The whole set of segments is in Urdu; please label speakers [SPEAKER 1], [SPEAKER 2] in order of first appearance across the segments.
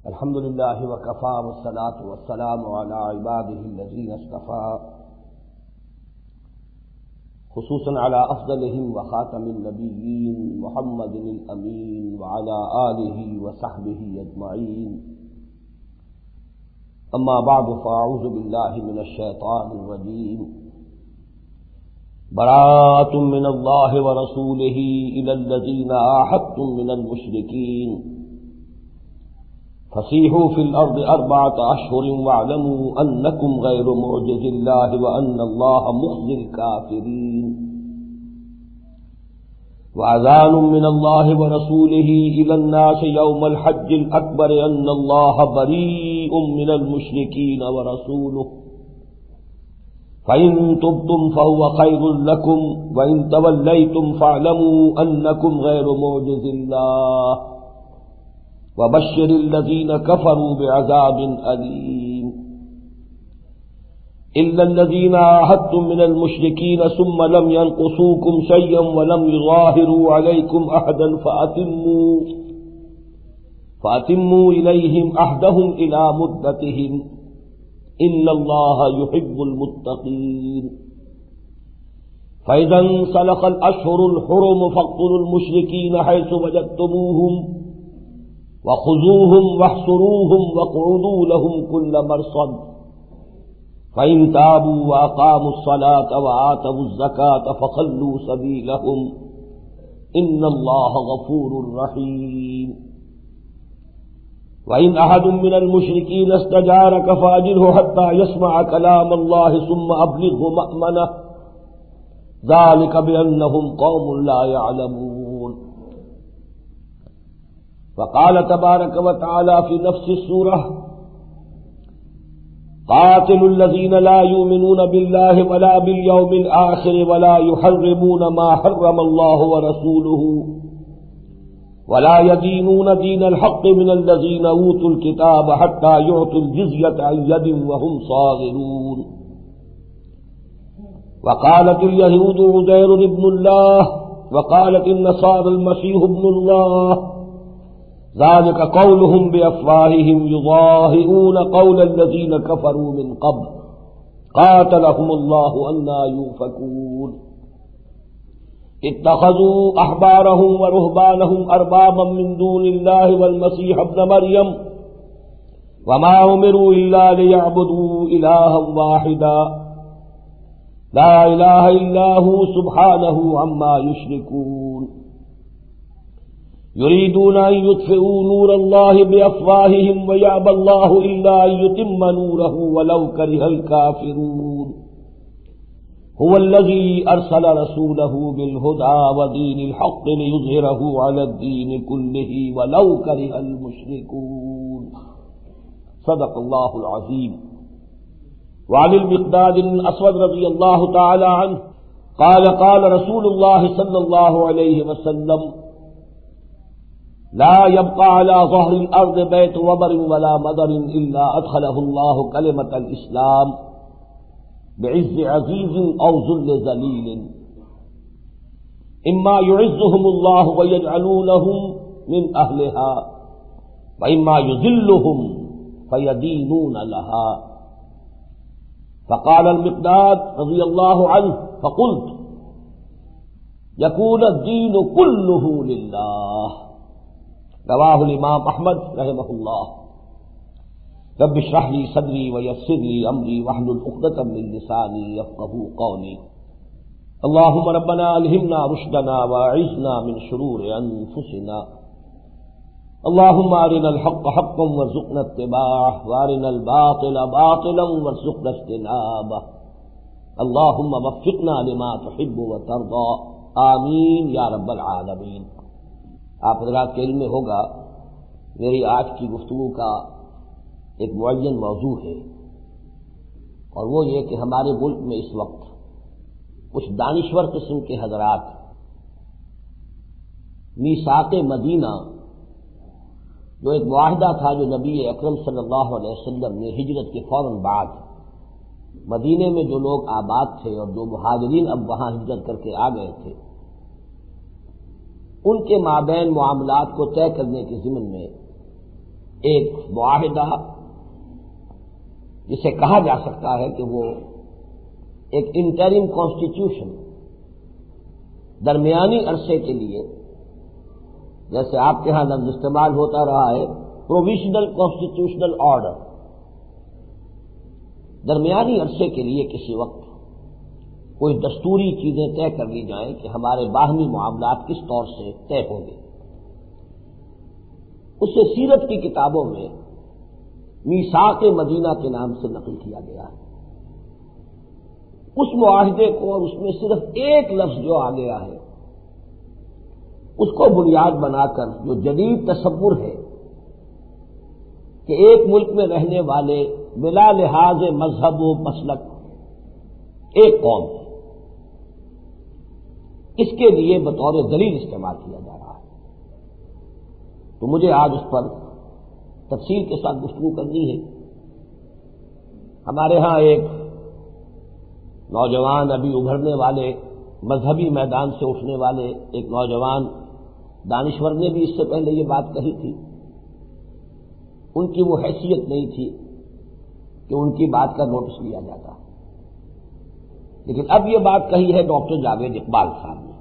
[SPEAKER 1] الحمد لله وكفى والصلاة والسلام على عباده الذين اصطفى خصوصا على أفضلهم وخاتم النبيين محمد الأمين وعلى آله وصحبه أجمعين. أما بعد فأعوذ بالله من الشيطان الرجيم. براءة من الله ورسوله إلى الذين عاهدتم من المشركين فسيحوا في الأرض 4 أشهر واعلموا أنكم غير معجز الله وأن الله مخزي الكافرين. وأذان من الله ورسوله إلى الناس يوم الحج الأكبر أن الله بريء من المشركين ورسوله فإن تبتم فهو خير لكم وإن توليتم فاعلموا أنكم غير معجز الله وبشر الذين كفروا بعذاب أليم. إلا الذين عاهدتم من المشركين ثم لم ينقصوكم شيئا ولم يظاهروا عليكم أحدا فأتموا إليهم عهدهم إلى مدتهم إن الله يحب المتقين. فإذا انسلخ الأشهر الحرم فاقتلوا المشركين حيث وجدتموهم وخذوهم واحصروهم واقعدوا لهم كل مرصد فإن تابوا وأقاموا الصلاة وآتوا الزكاة فخلوا سبيلهم إن الله غفور رحيم. وإن أحد من المشركين استجارك فأجره حتى يسمع كلام الله ثم أبلغه مأمنه ذلك بأنهم قوم لا يعلمون. وقال تبارك وتعالى في نفس السورة قاتلوا الذين لا يؤمنون بالله ولا باليوم الآخر ولا يحرمون ما حرم الله ورسوله ولا يدينون دين الحق من الذين أوتوا الكتاب حتى يعطوا الجزية عن يد وهم صاغرون. وقالت اليهود عزير ابن الله وقالت النصارى المسيح ابن الله ذلك قولهم بأفواههم يضاهئون قول الذين كفروا من قبل قاتلهم الله أنى يؤفكون. اتخذوا أحبارهم ورهبانهم أربابا من دون الله والمسيح ابن مريم وما أمروا إلا ليعبدوا إلها واحدا لا إله إلا هو سبحانه عما يشركون. يريدون أن يطفئوا نور الله بأفواههم ويأبى الله إلا أن يتم نوره ولو كره الكافرون. هو الذي أرسل رسوله بالهدى ودين الحق ليظهره على الدين كله ولو كره المشركون. صدق الله العظيم. وعن المقداد الأسود رضي الله تعالى عنه قال رسول الله صلى الله عليه وسلم لا يبقى على ظهر الأرض بيت وبر ولا مدر إلا أدخله الله كلمة الإسلام بعز عزيز أو ذل ذليل إما يعزهم الله ويجعلونهم من أهلها وإما يذلهم فيدينون لها. فقال المقداد رضي الله عنه فقلت يكون الدين كله لله. رواہ الامام احمد رحمہ اللہ. رب اشرح لي صدری ويسر لي امری واحلل عقدۃ من لسانی يفقهوا قولی. اللهم ربنا الہمنا رشدنا واعذنا من شرور انفسنا. اللهم ارنا الحق حقا وارزقنا اتباعه وارنا الباطل باطلا وارزقنا اجتنابه. اللهم وفقنا لما تحب وترضى آمین یا رب العالمین. آپ حضرات کے علم میں ہوگا میری آج کی گفتگو کا ایک معین موضوع ہے اور وہ یہ کہ ہمارے ملک میں اس وقت کچھ دانشور قسم کے حضرات میثاق مدینہ جو ایک معاہدہ تھا جو نبی اکرم صلی اللہ علیہ وسلم نے ہجرت کے فوراً بعد مدینے میں جو لوگ آباد تھے اور جو مہاجرین اب وہاں ہجرت کر کے آ گئے تھے ان کے مابین معاملات کو طے کرنے کے ضمن میں ایک معاہدہ جسے کہا جا سکتا ہے کہ وہ ایک انٹرم کانسٹیٹیوشن درمیانی عرصے کے لیے، جیسے آپ کے ہاں لفظ استعمال ہوتا رہا ہے پروویژنل کانسٹیٹیوشنل آرڈر، درمیانی عرصے کے لیے کسی وقت کوئی دستوری چیزیں طے کر لی جائیں کہ ہمارے باہمی معاملات کس طور سے طے ہوں گے۔ اسے سیرت کی کتابوں میں میثاق مدینہ کے نام سے نقل کیا گیا ہے۔ اس معاہدے کو اور اس میں صرف ایک لفظ جو آ گیا ہے اس کو بنیاد بنا کر جو جدید تصور ہے کہ ایک ملک میں رہنے والے بلا لحاظ مذہب و مسلک ایک قوم ہے، اس کے لیے بطور دلیل استعمال کیا جا رہا ہے، تو مجھے آج اس پر تفصیل کے ساتھ گفتگو کرنی ہے۔ ہمارے ہاں ایک نوجوان ابھی ابھرنے والے مذہبی میدان سے اٹھنے والے ایک نوجوان دانشور نے بھی اس سے پہلے یہ بات کہی تھی، ان کی وہ حیثیت نہیں تھی کہ ان کی بات کا نوٹس لیا جاتا، لیکن اب یہ بات کہی ہے ڈاکٹر جاوید اقبال صاحب نے۔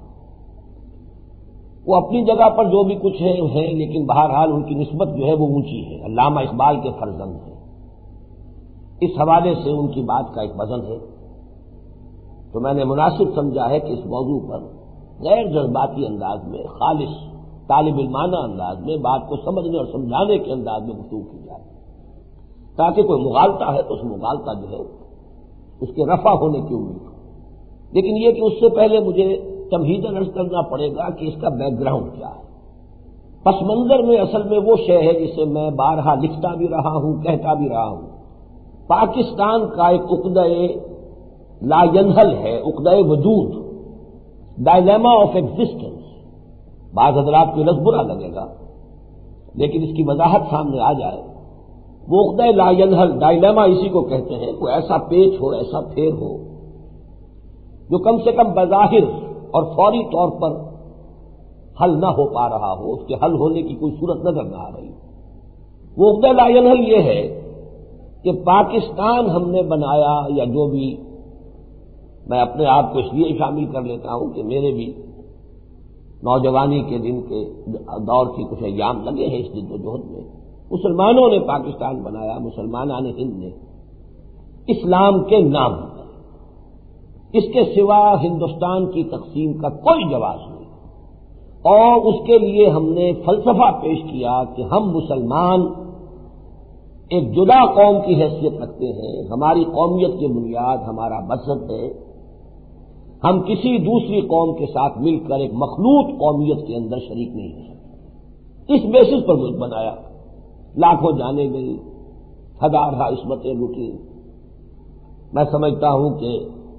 [SPEAKER 1] وہ اپنی جگہ پر جو بھی کچھ ہے لیکن بہرحال ان کی نسبت جو ہے وہ اونچی ہے، علامہ اقبال کے فرزند ہیں، اس حوالے سے ان کی بات کا ایک وزن ہے، تو میں نے مناسب سمجھا ہے کہ اس موضوع پر غیر جذباتی انداز میں، خالص طالب علمانہ انداز میں بات کو سمجھنے اور سمجھانے کے انداز میں گفتگو کی جائے، تاکہ کوئی مغالطہ ہے تو اس مغالطہ جو ہے اس کے رفع ہونے کی امید ہو۔ لیکن یہ کہ اس سے پہلے مجھے تمہیداً عرض کرنا پڑے گا کہ اس کا بیک گراؤنڈ کیا ہے۔ پس منظر میں اصل میں وہ شے ہے جسے میں بارہا لکھتا بھی رہا ہوں، کہتا بھی رہا ہوں، پاکستان کا ایک عقدہ لا ینحل ہے، عقدہ وجود، ڈائلیما آف ایگزسٹنس۔ بعض حضرات کو لفظ برا لگے گا لیکن اس کی وضاحت سامنے آ جائے، وہ عقدہ لا ینحل، ڈائلیما اسی کو کہتے ہیں، کوئی ایسا پیچ ہو، ایسا پھیر ہو جو کم سے کم بظاہر اور فوری طور پر حل نہ ہو پا رہا ہو، اس کے حل ہونے کی کوئی صورت نظر نہ آ رہی۔ وہ عقدہ لا ینحل یہ ہے کہ پاکستان ہم نے بنایا، یا جو بھی، میں اپنے آپ کو اس لیے شامل کر لیتا ہوں کہ میرے بھی نوجوانی کے دن کے دور کی کچھ ایام لگے ہیں اس جد و جہد میں۔ مسلمانوں نے پاکستان بنایا، مسلمانان ہند نے، اسلام کے نام پر، اس کے سوا ہندوستان کی تقسیم کا کوئی جواز نہیں، اور اس کے لیے ہم نے فلسفہ پیش کیا کہ ہم مسلمان ایک جدا قوم کی حیثیت رکھتے ہیں، ہماری قومیت کی بنیاد ہمارا مذہب ہے، ہم کسی دوسری قوم کے ساتھ مل کر ایک مخلوط قومیت کے اندر شریک نہیں ہیں۔ اس بیسس پر ملک بنایا، لاکھوں جانے گئی، ہزارہ عصمتیں لوٹی۔ میں سمجھتا ہوں کہ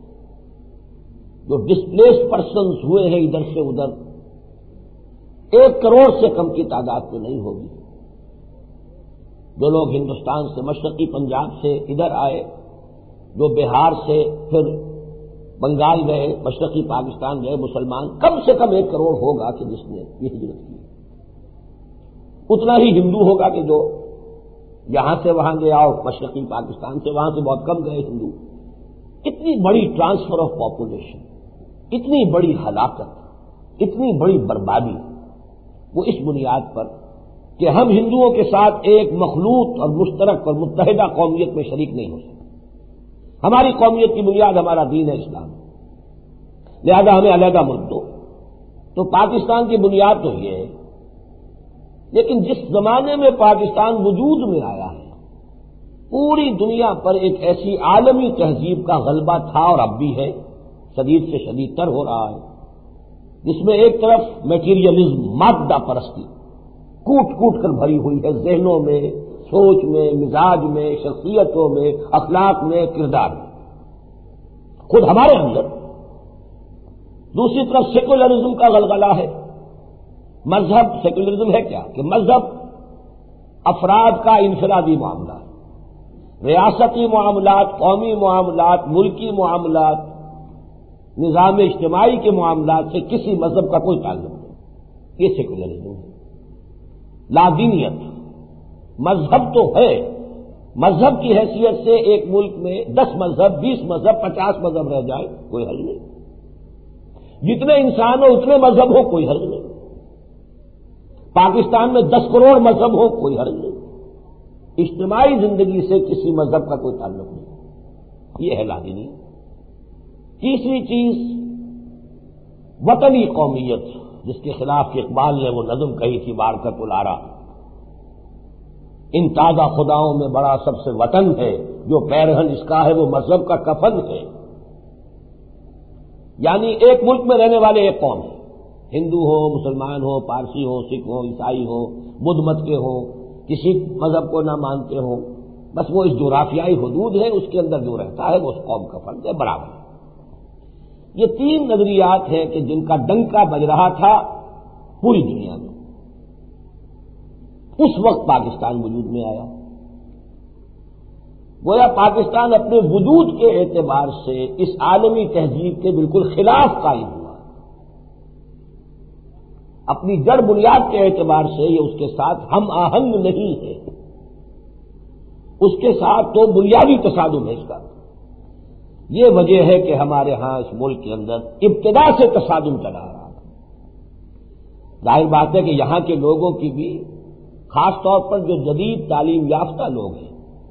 [SPEAKER 1] جو ڈسپلیسڈ پرسنز ہوئے ہیں ادھر سے ادھر، 1 کروڑ سے کم کی تعداد تو نہیں ہوگی۔ جو لوگ ہندوستان سے، مشرقی پنجاب سے ادھر آئے، جو بہار سے پھر بنگال گئے، مشرقی پاکستان گئے مسلمان، کم سے کم 1 کروڑ ہوگا کہ جس نے یہ ہجرت کی۔ اتنا ہی ہندو ہوگا کہ جو یہاں سے وہاں گیا، اور مشرقی پاکستان سے وہاں سے بہت کم گئے ہندو۔ اتنی بڑی ٹرانسفر آف پاپولیشن، اتنی بڑی ہلاکت، اتنی بڑی بربادی، وہ اس بنیاد پر کہ ہم ہندوؤں کے ساتھ ایک مخلوط اور مشترک اور متحدہ قومیت میں شریک نہیں ہو سکتے۔ ہماری قومیت کی بنیاد ہمارا دین ہے اسلام، لہذا ہمیں علیحدہ ملک دو۔ تو پاکستان کی بنیاد تو یہ ہے، لیکن جس زمانے میں پاکستان وجود میں آیا ہے، پوری دنیا پر ایک ایسی عالمی تہذیب کا غلبہ تھا اور اب بھی ہے، شدید سے شدید تر ہو رہا ہے، جس میں ایک طرف میٹیریلزم، مادہ پرستی کوٹ کوٹ کر بھری ہوئی ہے، ذہنوں میں، سوچ میں، مزاج میں، شخصیتوں میں، اخلاق میں، کردار میں، خود ہمارے اندر۔ دوسری طرف سیکولرزم کا غلغلہ ہے۔ مذہب، سیکولرزم ہے کیا کہ مذہب افراد کا انفرادی معاملہ ہے، ریاستی معاملات، قومی معاملات، ملکی معاملات، نظام اجتماعی کے معاملات سے کسی مذہب کا کوئی تعلق نہیں، یہ سیکولرزم ہے۔ لا دینیت، مذہب تو ہے، مذہب کی حیثیت سے ایک ملک میں 10 مذہب، 20 مذہب، 50 مذہب رہ جائے کوئی حل نہیں، جتنے انسان ہو اتنے مذہب ہو کوئی حل نہیں، پاکستان میں 10 کروڑ مذہب ہو کوئی حل نہیں، اجتماعی زندگی سے کسی مذہب کا کوئی تعلق نہیں، یہ ہے لازمی۔ تیسری چیز وطنی قومیت، جس کے خلاف اقبال نے وہ نظم کہی تھی بارکت الارا، ان تازہ خداؤں میں بڑا سب سے وطن ہے، جو پیرہن اس کا ہے وہ مذہب کا کفن ہے۔ یعنی ایک ملک میں رہنے والے ایک قوم ہے، ہندو ہو، مسلمان ہو، پارسی ہو، سکھ ہو، عیسائی ہو، بدھ مت کے ہو، کسی مذہب کو نہ مانتے ہو، بس وہ اس جغرافیائی حدود ہے، اس کے اندر جو رہتا ہے وہ اس قوم کا فرد ہے، برابر ہے۔ یہ 3 نظریات ہیں کہ جن کا ڈنکا بج رہا تھا پوری دنیا میں، اس وقت پاکستان وجود میں آیا۔ گویا پاکستان اپنے وجود کے اعتبار سے اس عالمی تہذیب کے بالکل خلاف قائم ہوا، اپنی جڑ بنیاد کے اعتبار سے یہ اس کے ساتھ ہم آہنگ نہیں ہے، اس کے ساتھ تو بنیادی تصادم ہے اس کا۔ یہ وجہ ہے کہ ہمارے ہاں اس ملک کے اندر ابتدا سے تصادم چلا رہا تھا۔ ظاہر بات ہے کہ یہاں کے لوگوں کی بھی، خاص طور پر جو جدید تعلیم یافتہ لوگ ہیں،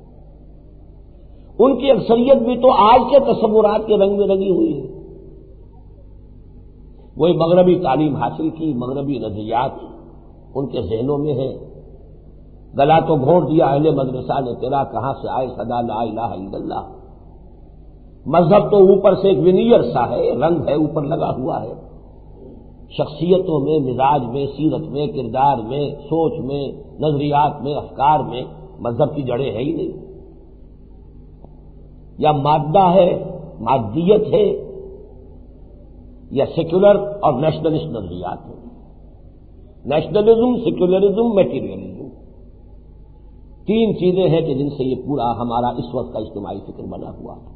[SPEAKER 1] ان کی اکثریت بھی تو آج کے تصورات کے رنگ میں رنگی ہوئی ہے۔ وہی مغربی تعلیم حاصل کی، مغربی نظریات ان کے ذہنوں میں ہے۔ گلا تو گھونٹ دیا اہل مدرسہ نے تیرا، کہاں سے آئے صدا لا الہ الا اللہ۔ مذہب تو اوپر سے ایک ونیئر سا ہے، رنگ ہے اوپر لگا ہوا ہے، شخصیتوں میں، مزاج میں، سیرت میں، کردار میں، سوچ میں، نظریات میں، افکار میں مذہب کی جڑیں ہے ہی نہیں۔ یا مادہ ہے، مادیت ہے، یا سیکولر اور نیشنلسٹ نظریات ہیں، نیشنلزم، سیکولرزم، میٹیریلزم، 3 چیزیں ہیں کہ جن سے یہ پورا ہمارا اس وقت کا اجتماعی فکر بنا ہوا ہے۔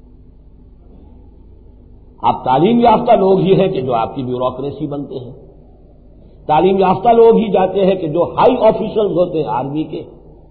[SPEAKER 1] آپ تعلیم یافتہ لوگ ہی ہیں کہ جو آپ کی بیوروکریسی بنتے ہیں، تعلیم یافتہ لوگ ہی جاتے ہیں کہ جو ہائی آفیسرز ہوتے ہیں آرمی کے،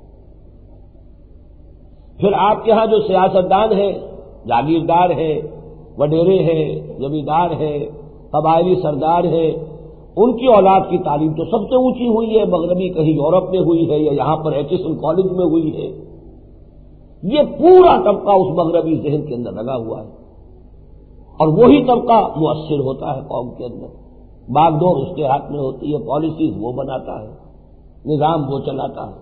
[SPEAKER 1] پھر آپ کے ہاں جو سیاستدان ہیں، جاگیردار ہیں، وڈیرے ہیں، زمیندار ہیں، قبائلی سردار ہیں، ان کی اولاد کی تعلیم تو سب سے اونچی ہوئی ہے، مغربی کہیں یورپ میں ہوئی ہے یا یہاں پر ایچسن کالج میں ہوئی ہے۔ یہ پورا طبقہ اس مغربی ذہن کے اندر لگا ہوا ہے، اور وہی طبقہ مؤثر ہوتا ہے قوم کے اندر، باغ دور اس کے ہاتھ میں ہوتی ہے، پالیسیز وہ بناتا ہے، نظام وہ چلاتا ہے۔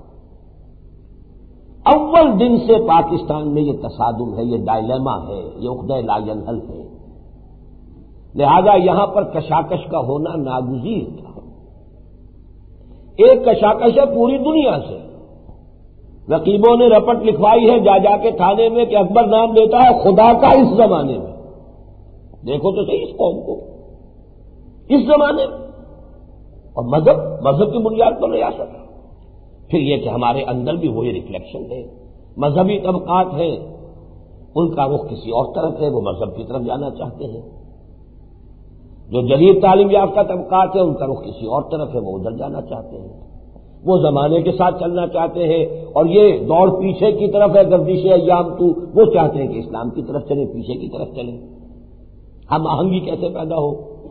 [SPEAKER 1] اول دن سے پاکستان میں یہ تصادم ہے، یہ ڈائلیما ہے، یہ عقدہ لا ینحل ہے، لہذا یہاں پر کشاکش کا ہونا ناگزیر تھا۔ ایک کشاکش ہے پوری دنیا سے، رقیبوں نے رپٹ لکھوائی ہے جا کے تھانے میں کہ اکبر نام لیتا ہے خدا کا اس زمانے میں، دیکھو تو صحیح اس قوم کو اس زمانے میں، اور مذہب کی بنیاد پر ریاست ہے۔ پھر یہ کہ ہمارے اندر بھی وہی ریفلیکشن ہے، مذہبی طبقات ہیں، ان کا رخ کسی اور طرف ہے، وہ مذہب کی طرف جانا چاہتے ہیں، جو جدید تعلیم یافتہ طبقات ہیں ان کا رخ کسی اور طرف ہے، وہ ادھر جانا چاہتے ہیں، وہ زمانے کے ساتھ چلنا چاہتے ہیں، اور یہ دوڑ پیچھے کی طرف ہے، گردش ایام تو وہ چاہتے ہیں کہ اسلام کی طرف چلیں، پیچھے کی طرف چلیں۔ ہم آہنگی کیسے پیدا ہو؟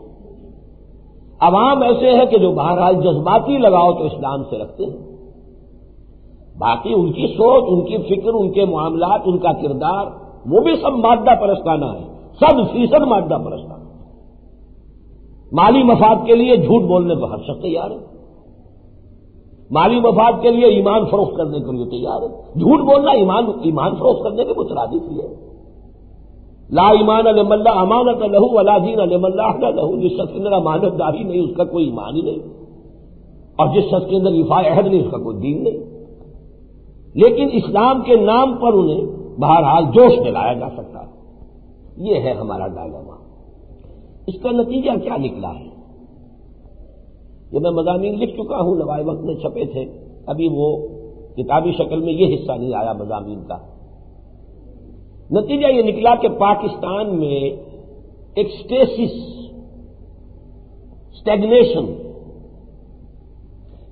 [SPEAKER 1] عوام ایسے ہے کہ جو بہرحال جذباتی لگاؤ تو اسلام سے رکھتے ہیں، باقی ان کی سوچ، ان کی فکر، ان کے معاملات، ان کا کردار، وہ بھی سب مادہ پرستانہ ہے، 100% مادہ پرستانہ۔ مالی مفاد کے لیے جھوٹ بولنے کو ہر شخص تیار ہے، مالی مفاد کے لیے ایمان فروخت کرنے کے لیے تیار ہے۔ جھوٹ بولنا ایمان فروخت کرنے کے مترادف ہی ہے۔ لا ایمان لمن اللہ امانت لہو ولا دین لمن اللہ لہو، جس شخص کے اندر امانت داری نہیں اس کا کوئی ایمان ہی نہیں، اور جس شخص کے اندر ایفاء عہد نہیں اس کا کوئی دین نہیں۔ لیکن اسلام کے نام پر انہیں بہرحال جوش دلایا جا سکتا ہے۔ یہ ہے ہمارا ڈائلیما۔ اس کا نتیجہ کیا نکلا ہے؟ یہ میں مضامین لکھ چکا ہوں، لوائے وقت میں چھپے تھے، ابھی وہ کتابی شکل میں یہ حصہ نہیں آیا مضامین کا۔ نتیجہ یہ نکلا کہ پاکستان میں ایک اسٹیگنیشن،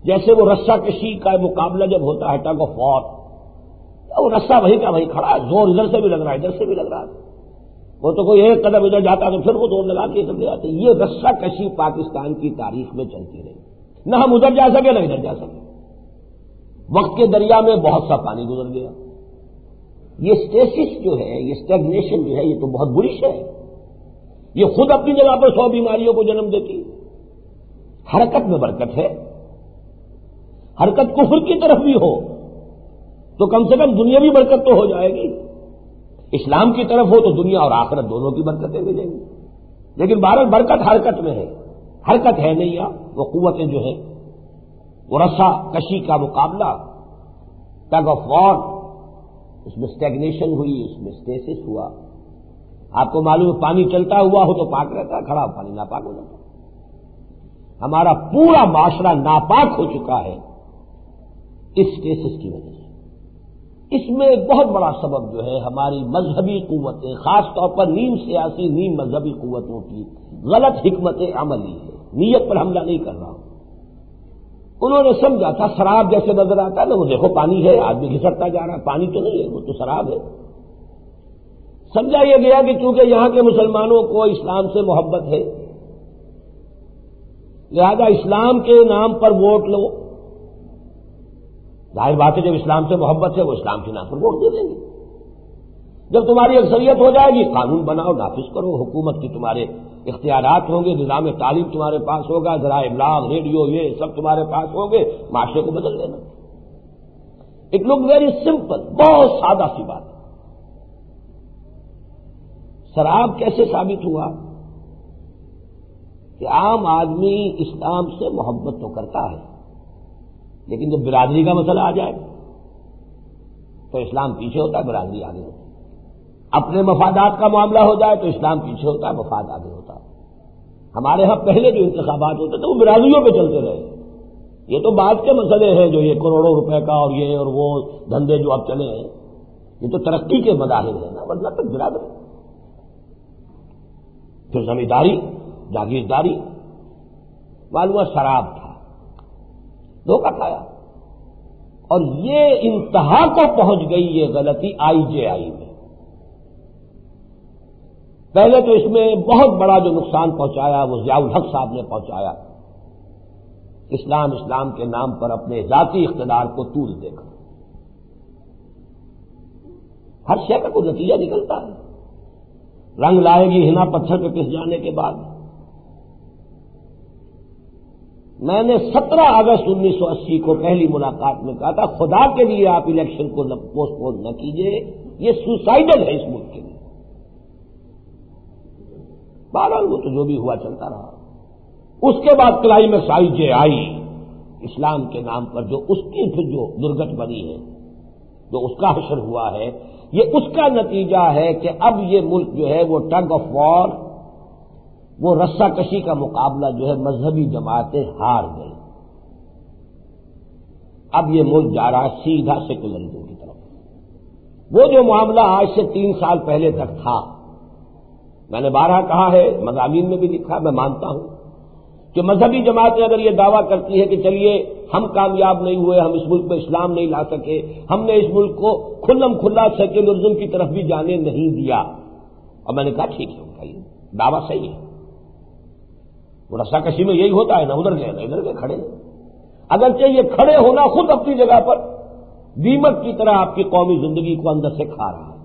[SPEAKER 1] جیسے وہ رسہ کشی کا مقابلہ جب ہوتا ہے ٹگ آف وار، وہ رسہ وہی کا وہی کھڑا ہے، زور ادھر سے بھی لگ رہا ہے ادھر سے بھی لگ رہا ہے، وہ تو کوئی ایک قدم ادھر جاتا تو پھر وہ زور لگا کے چلے جاتے. یہ رسہ کشی پاکستان کی تاریخ میں چلتی رہی، نہ ہم ادھر جا سکے نہ ادھر جا سکے. وقت کے دریا میں بہت سا پانی گزر گیا. یہ اسٹیسس جو ہے، یہ اسٹیگنیشن جو ہے، یہ تو بہت بری شے ہے. یہ خود اپنی جگہ پر 100 بیماریوں کو جنم دیتی. حرکت میں برکت ہے، حرکت کفر کی طرف بھی ہو تو کم سے کم دنیا بھی برکت تو ہو جائے گی. اسلام کی طرف ہو تو دنیا اور آخرت دونوں کی برکتیں ملیں گی. لیکن بہرحال برکت حرکت میں ہے، حرکت ہے نہیں. وہ قوتیں جو ہیں، وہ رسا کشی کا مقابلہ، ٹگ آف وار، اس میں اسٹیگنیشن ہوئی، اس میں اسٹیسس ہوا. آپ کو معلوم ہے پانی چلتا ہوا ہو تو پاک رہتا ہے، کھڑا پانی ناپاک ہو جاتا ہے. ہمارا پورا معاشرہ ناپاک ہو چکا ہے اس اسٹیسس کی وجہ سے. اس میں ایک بہت بڑا سبب جو ہے ہماری مذہبی قوتیں، خاص طور پر نیم سیاسی نیم مذہبی قوتوں کی غلط حکمت عملی ہے. نیت پر حملہ نہیں کر رہا ہوں. انہوں نے سمجھا تھا شراب جیسے نظر آتا ہے نا، وہ دیکھو پانی ہے، آدمی گھسرتا جا رہا ہے، پانی تو نہیں ہے، وہ تو شراب ہے. سمجھا یہ گیا کہ چونکہ یہاں کے مسلمانوں کو اسلام سے محبت ہے، لہذا اسلام کے نام پر ووٹ لو. ظاہر بات ہے جب اسلام سے محبت ہے وہ اسلام کے نام پر ووٹ دے دیں گے. جب تمہاری اکثریت ہو جائے گی قانون بناؤ، نافذ کرو، حکومت کی تمہارے اختیارات ہوں گے، نظام تعلیم تمہارے پاس ہوگا، ذرائع ابلاغ، ریڈیو، یہ سب تمہارے پاس ہوں گے، معاشرے کو بدل دینا. اٹ لک ویری سمپل، بہت سادہ سی بات. شراب کیسے ثابت ہوا کہ عام آدمی اسلام سے محبت تو کرتا ہے، لیکن جب برادری کا مسئلہ آ جائے تو اسلام پیچھے ہوتا ہے، برادری آگے ہوتی ہے. اپنے مفادات کا معاملہ ہو جائے تو اسلام پیچھے ہوتا ہے، مفاد آگے ہوتا ہے. ہمارے ہاں پہلے جو انتخابات ہوتے تھے وہ برادریوں پہ چلتے رہے. یہ تو بعد کے مسئلے ہیں جو یہ کروڑوں روپے کا اور یہ اور وہ دھندے جو اب چلے ہیں، یہ تو ترقی کے مظاہر ہیں نا، ورنہ تک برادری. پھر زمینداری، جاگیرداری، معلوم شراب تھا، دھوکہ کھایا. اور یہ انتہا کو پہنچ گئی یہ غلطی IJI میں. پہلے تو اس میں بہت بڑا جو نقصان پہنچایا وہ ضیاء الحق صاحب نے پہنچایا. اسلام کے نام پر اپنے ذاتی اقتدار کو طول دے کر. ہر شے کا کوئی نتیجہ نکلتا ہے. رنگ لائے گی ہنا پتھر پہ پس جانے کے بعد. میں نے 17 اگست 1980 کو پہلی ملاقات میں کہا تھا خدا کے لیے آپ الیکشن کو پوسٹ پون نہ کیجیے، یہ سوسائڈل ہے اس ملک کے لیے. بہرحال وہ تو جو بھی ہوا چلتا رہا. اس کے بعد کلائمیکس IJI، اسلام کے نام پر جو اس کی پھر جو درگت بنی ہے، جو اس کا حشر ہوا ہے، یہ اس کا نتیجہ ہے کہ اب یہ ملک جو ہے وہ ٹگ آف وار، وہ رسہ کشی کا مقابلہ جو ہے مذہبی جماعتیں ہار گئی. اب یہ ملک جا رہا ہے سیدھا سیکولرزم کی طرف. وہ جو معاملہ آج سے 3 سال پہلے تک تھا، میں نے بارہا کہا ہے، مضامین میں بھی لکھا، میں مانتا ہوں کہ مذہبی جماعتیں اگر یہ دعویٰ کرتی ہے کہ چلیے ہم کامیاب نہیں ہوئے، ہم اس ملک میں اسلام نہیں لا سکے، ہم نے اس ملک کو کھلم کھلا سیکولرزم کی طرف بھی جانے نہیں دیا، اور میں نے کہا ٹھیک ہے، ان کا یہ دعویٰ صحیح ہے. وہ رسا کشی میں یہی ہوتا ہے، نہ ادھر گئے نہ ادھر گئے، کھڑے. اگرچہ یہ کھڑے ہونا خود اپنی جگہ پر دیمک کی طرح آپ کی قومی زندگی کو اندر سے کھا رہا ہے.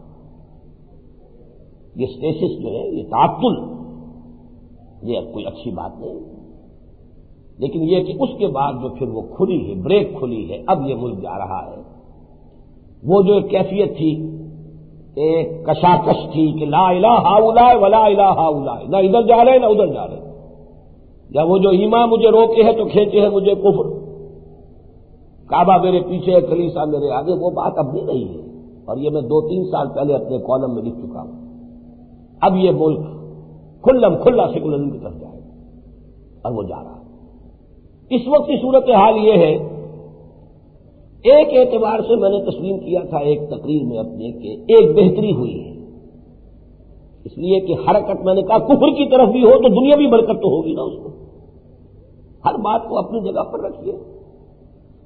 [SPEAKER 1] یہ اسٹیسس جو ہے، یہ تعطل، یہ کوئی اچھی بات نہیں. لیکن یہ کہ اس کے بعد جو پھر وہ کھلی ہے، بریک کھلی ہے، اب یہ ملک جا رہا ہے. وہ جو ایک کیفیت تھی، ایک کشاکش تھی کہ لا الہ ہؤلاء ولا الہ ہؤلاء، نہ ادھر جا رہے نہ ادھر جا رہے، یا وہ جو ایمان مجھے روکے ہے تو کھینچے ہے مجھے کفر، کعبہ میرے پیچھے ہے، کلیسا میرے آگے، وہ بات اب بھی نہیں ہے. اور یہ میں 2-3 سال پہلے اپنے کالم میں لکھ چکا ہوں. اب یہ ملک کھلم کھلا سیکولرزم کی طرف جائے گا، اور وہ جا رہا ہے. اس وقت کی صورتحال یہ ہے، ایک اعتبار سے میں نے تسلیم کیا تھا ایک تقریر میں اپنے کہ ایک بہتری ہوئی ہے، اس لیے کہ حرکت، میں نے کہا کفر کی طرف بھی ہو تو دنیا بھی برکت تو ہوگی نا اس کو. ہر بات کو اپنی جگہ پر رکھیے.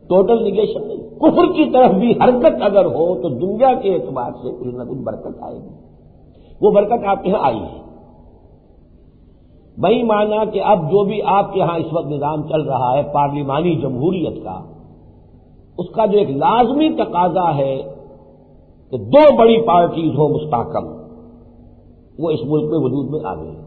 [SPEAKER 1] ٹوٹل نگیشن نہیں. کفر کی طرف بھی حرکت اگر ہو تو دنیا کے اعتبار سے کچھ نہ کچھ برکت آئے گی. وہ برکت آپ کے یہاں آئی ہے. بھائی مانا کہ اب جو بھی آپ کے ہاں اس وقت نظام چل رہا ہے پارلیمانی جمہوریت کا، اس کا جو ایک لازمی تقاضا ہے کہ دو بڑی پارٹیز ہوں مستحکم، وہ اس ملک میں وجود میں آ گئی.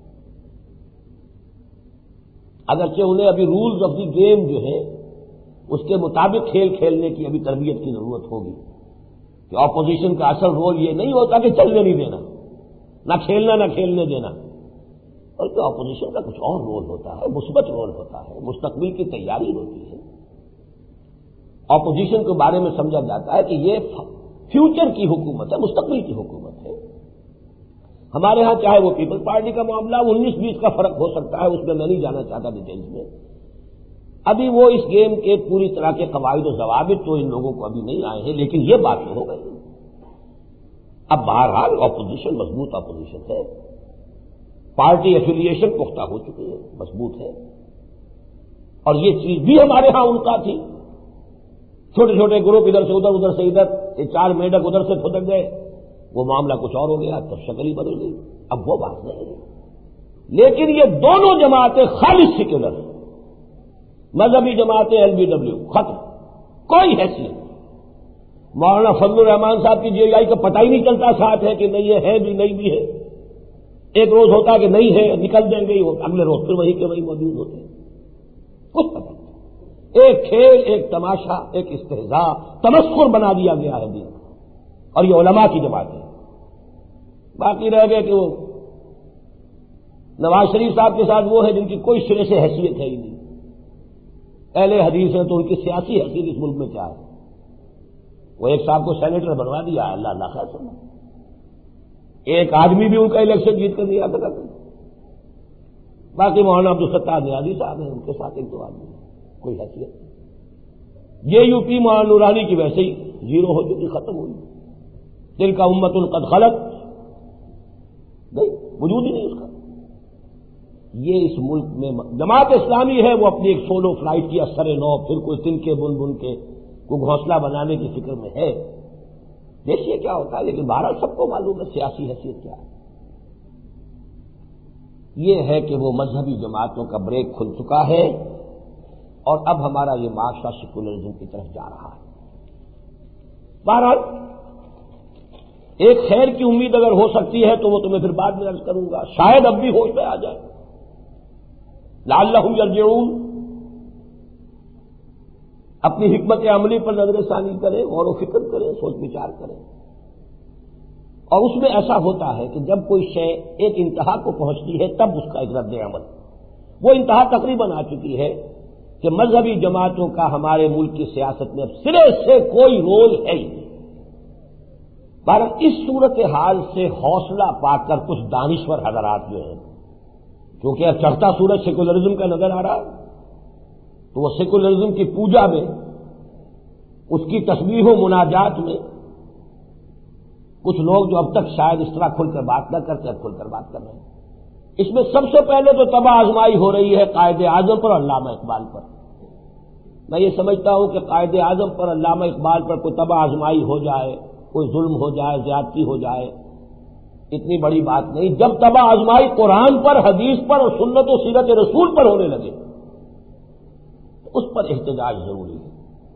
[SPEAKER 1] اگرچہ انہیں ابھی رولز آف دی گیم جو ہے اس کے مطابق کھیل کھیلنے کی ابھی تربیت کی ضرورت ہوگی کہ اپوزیشن کا اصل رول یہ نہیں ہوتا کہ چلنے نہیں دینا، نہ کھیلنا نہ کھیلنے دینا، بلکہ اپوزیشن کا کچھ اور رول ہوتا ہے، مثبت رول ہوتا ہے، مستقبل کی تیاری ہوتی ہے. اپوزیشن کے بارے میں سمجھا جاتا ہے کہ یہ فیوچر کی حکومت ہے، مستقبل کی حکومت ہے. ہمارے ہاں چاہے وہ پیپلز پارٹی کا معاملہ 19-20 کا فرق ہو سکتا ہے، اس میں نہیں جانا چاہتا ڈیٹیلز میں. ابھی وہ اس گیم کے پوری طرح کے قواعد و ضوابط تو ان لوگوں کو ابھی نہیں آئے ہیں، لیکن یہ بات ہو گئی. اب بہرحال اپوزیشن مضبوط اپوزیشن ہے، پارٹی ایفیلیشن پختہ ہو چکی ہے، مضبوط ہے. اور یہ چیز بھی ہمارے ہاں ان کا تھی. چھوٹے چھوٹے گروپ ادھر سے ادھر، ادھر سے ادھر، یہ 4 میڈک ادھر سے پھٹک گئے، وہ معاملہ کچھ اور ہو گیا، تب شکل ہی بدل گئی. اب وہ بات نہیں ہے. لیکن یہ دونوں جماعتیں خالص سیکولر، مذہبی جماعتیں LBW ختم، کوئی حیثیت نہیں. مولانا فضل الرحمان صاحب کی GI کا پتہ ہی نہیں چلتا ساتھ ہے کہ نہیں یہ ہے بھی نہیں بھی ہے. ایک روز ہوتا کہ نہیں ہے، نکل دیں گے، اگلے روز پھر وہی کے وہی موجود ہوتے ہیں. کچھ پتہ نہیں. ایک کھیل، ایک تماشا، ایک استہزاء، تمسخر بنا دیا گیا ہے دین. اور یہ علماء کی جماعتیں باقی رہ گئے کہ وہ نواز شریف صاحب کے ساتھ وہ ہے جن کی کوئی سرے سے حیثیت ہے ہی نہیں. اہل حدیث ہیں تو ان کی سیاسی حیثیت اس ملک میں کیا ہے؟ وہ ایک صاحب کو سینیٹر بنوا دیا، اللہ اللہ خیر سنا. ایک آدمی بھی ان کا الیکشن جیت کر نہیں آ سکا. باقی مولانا عبدالستار نیازی صاحب ہیں، ان کے ساتھ 1-2 آدمی کوئی حیثیت نہیں. یہ UP مولانا نورانی کی ویسے ہی زیرو ہو چکی، ختم ہوئی. دل کا امت قد خلت، نہیں وجود ہی نہیں اس کا. یہ اس ملک میں جماعت اسلامی ہے، وہ اپنی ایک سولو فلائٹ کی اثر نو، پھر کوئی تنکے بن بن کے کوئی گھونسلہ بنانے کی فکر میں ہے. دیکھیے کیا ہوتا ہے. لیکن بہرحال سب کو معلوم ہے سیاسی حیثیت کیا ہے. یہ ہے کہ وہ مذہبی جماعتوں کا بریک کھل چکا ہے اور اب ہمارا یہ معاشرہ سیکولرزم کی طرف جا رہا ہے. بہرحال ایک خیر کی امید اگر ہو سکتی ہے تو وہ تو میں پھر بعد میں عرض کروں گا، شاید اب بھی ہوش میں آ جائے. لعلہم یرجعون، اپنی حکمت عملی پر نظر ثانی کریں، غور و فکر کریں، سوچ بچار کریں. اور اس میں ایسا ہوتا ہے کہ جب کوئی شے ایک انتہا کو پہنچتی ہے تب اس کا ایک رد عمل. وہ انتہا تقریباً آ چکی ہے کہ مذہبی جماعتوں کا ہمارے ملک کی سیاست میں اب سرے سے کوئی رول ہے ہی نہیں. بہرحال اس صورتحال سے حوصلہ پا کر کچھ دانشور حضرات جو ہیں، کیونکہ اب چڑھتا سورج سیکولرزم کا نظر آ رہا ہے، تو وہ سیکولرزم کی پوجا میں، اس کی تسبیح و مناجات میں کچھ لوگ جو اب تک شاید اس طرح کھل کر بات نہ کرتے اب کھل کر بات کر رہے ہیں. اس میں سب سے پہلے تو تباہ آزمائی ہو رہی ہے قائد اعظم پر، علامہ اقبال پر. میں یہ سمجھتا ہوں کہ قائد اعظم پر، علامہ اقبال پر کوئی تباہ آزمائی ہو جائے، کوئی ظلم ہو جائے، زیادتی ہو جائے، اتنی بڑی بات نہیں. جب تباہ آزمائی قرآن پر، حدیث پر اور سنت و سیرت رسول پر ہونے لگے تو اس پر احتجاج ضروری ہے.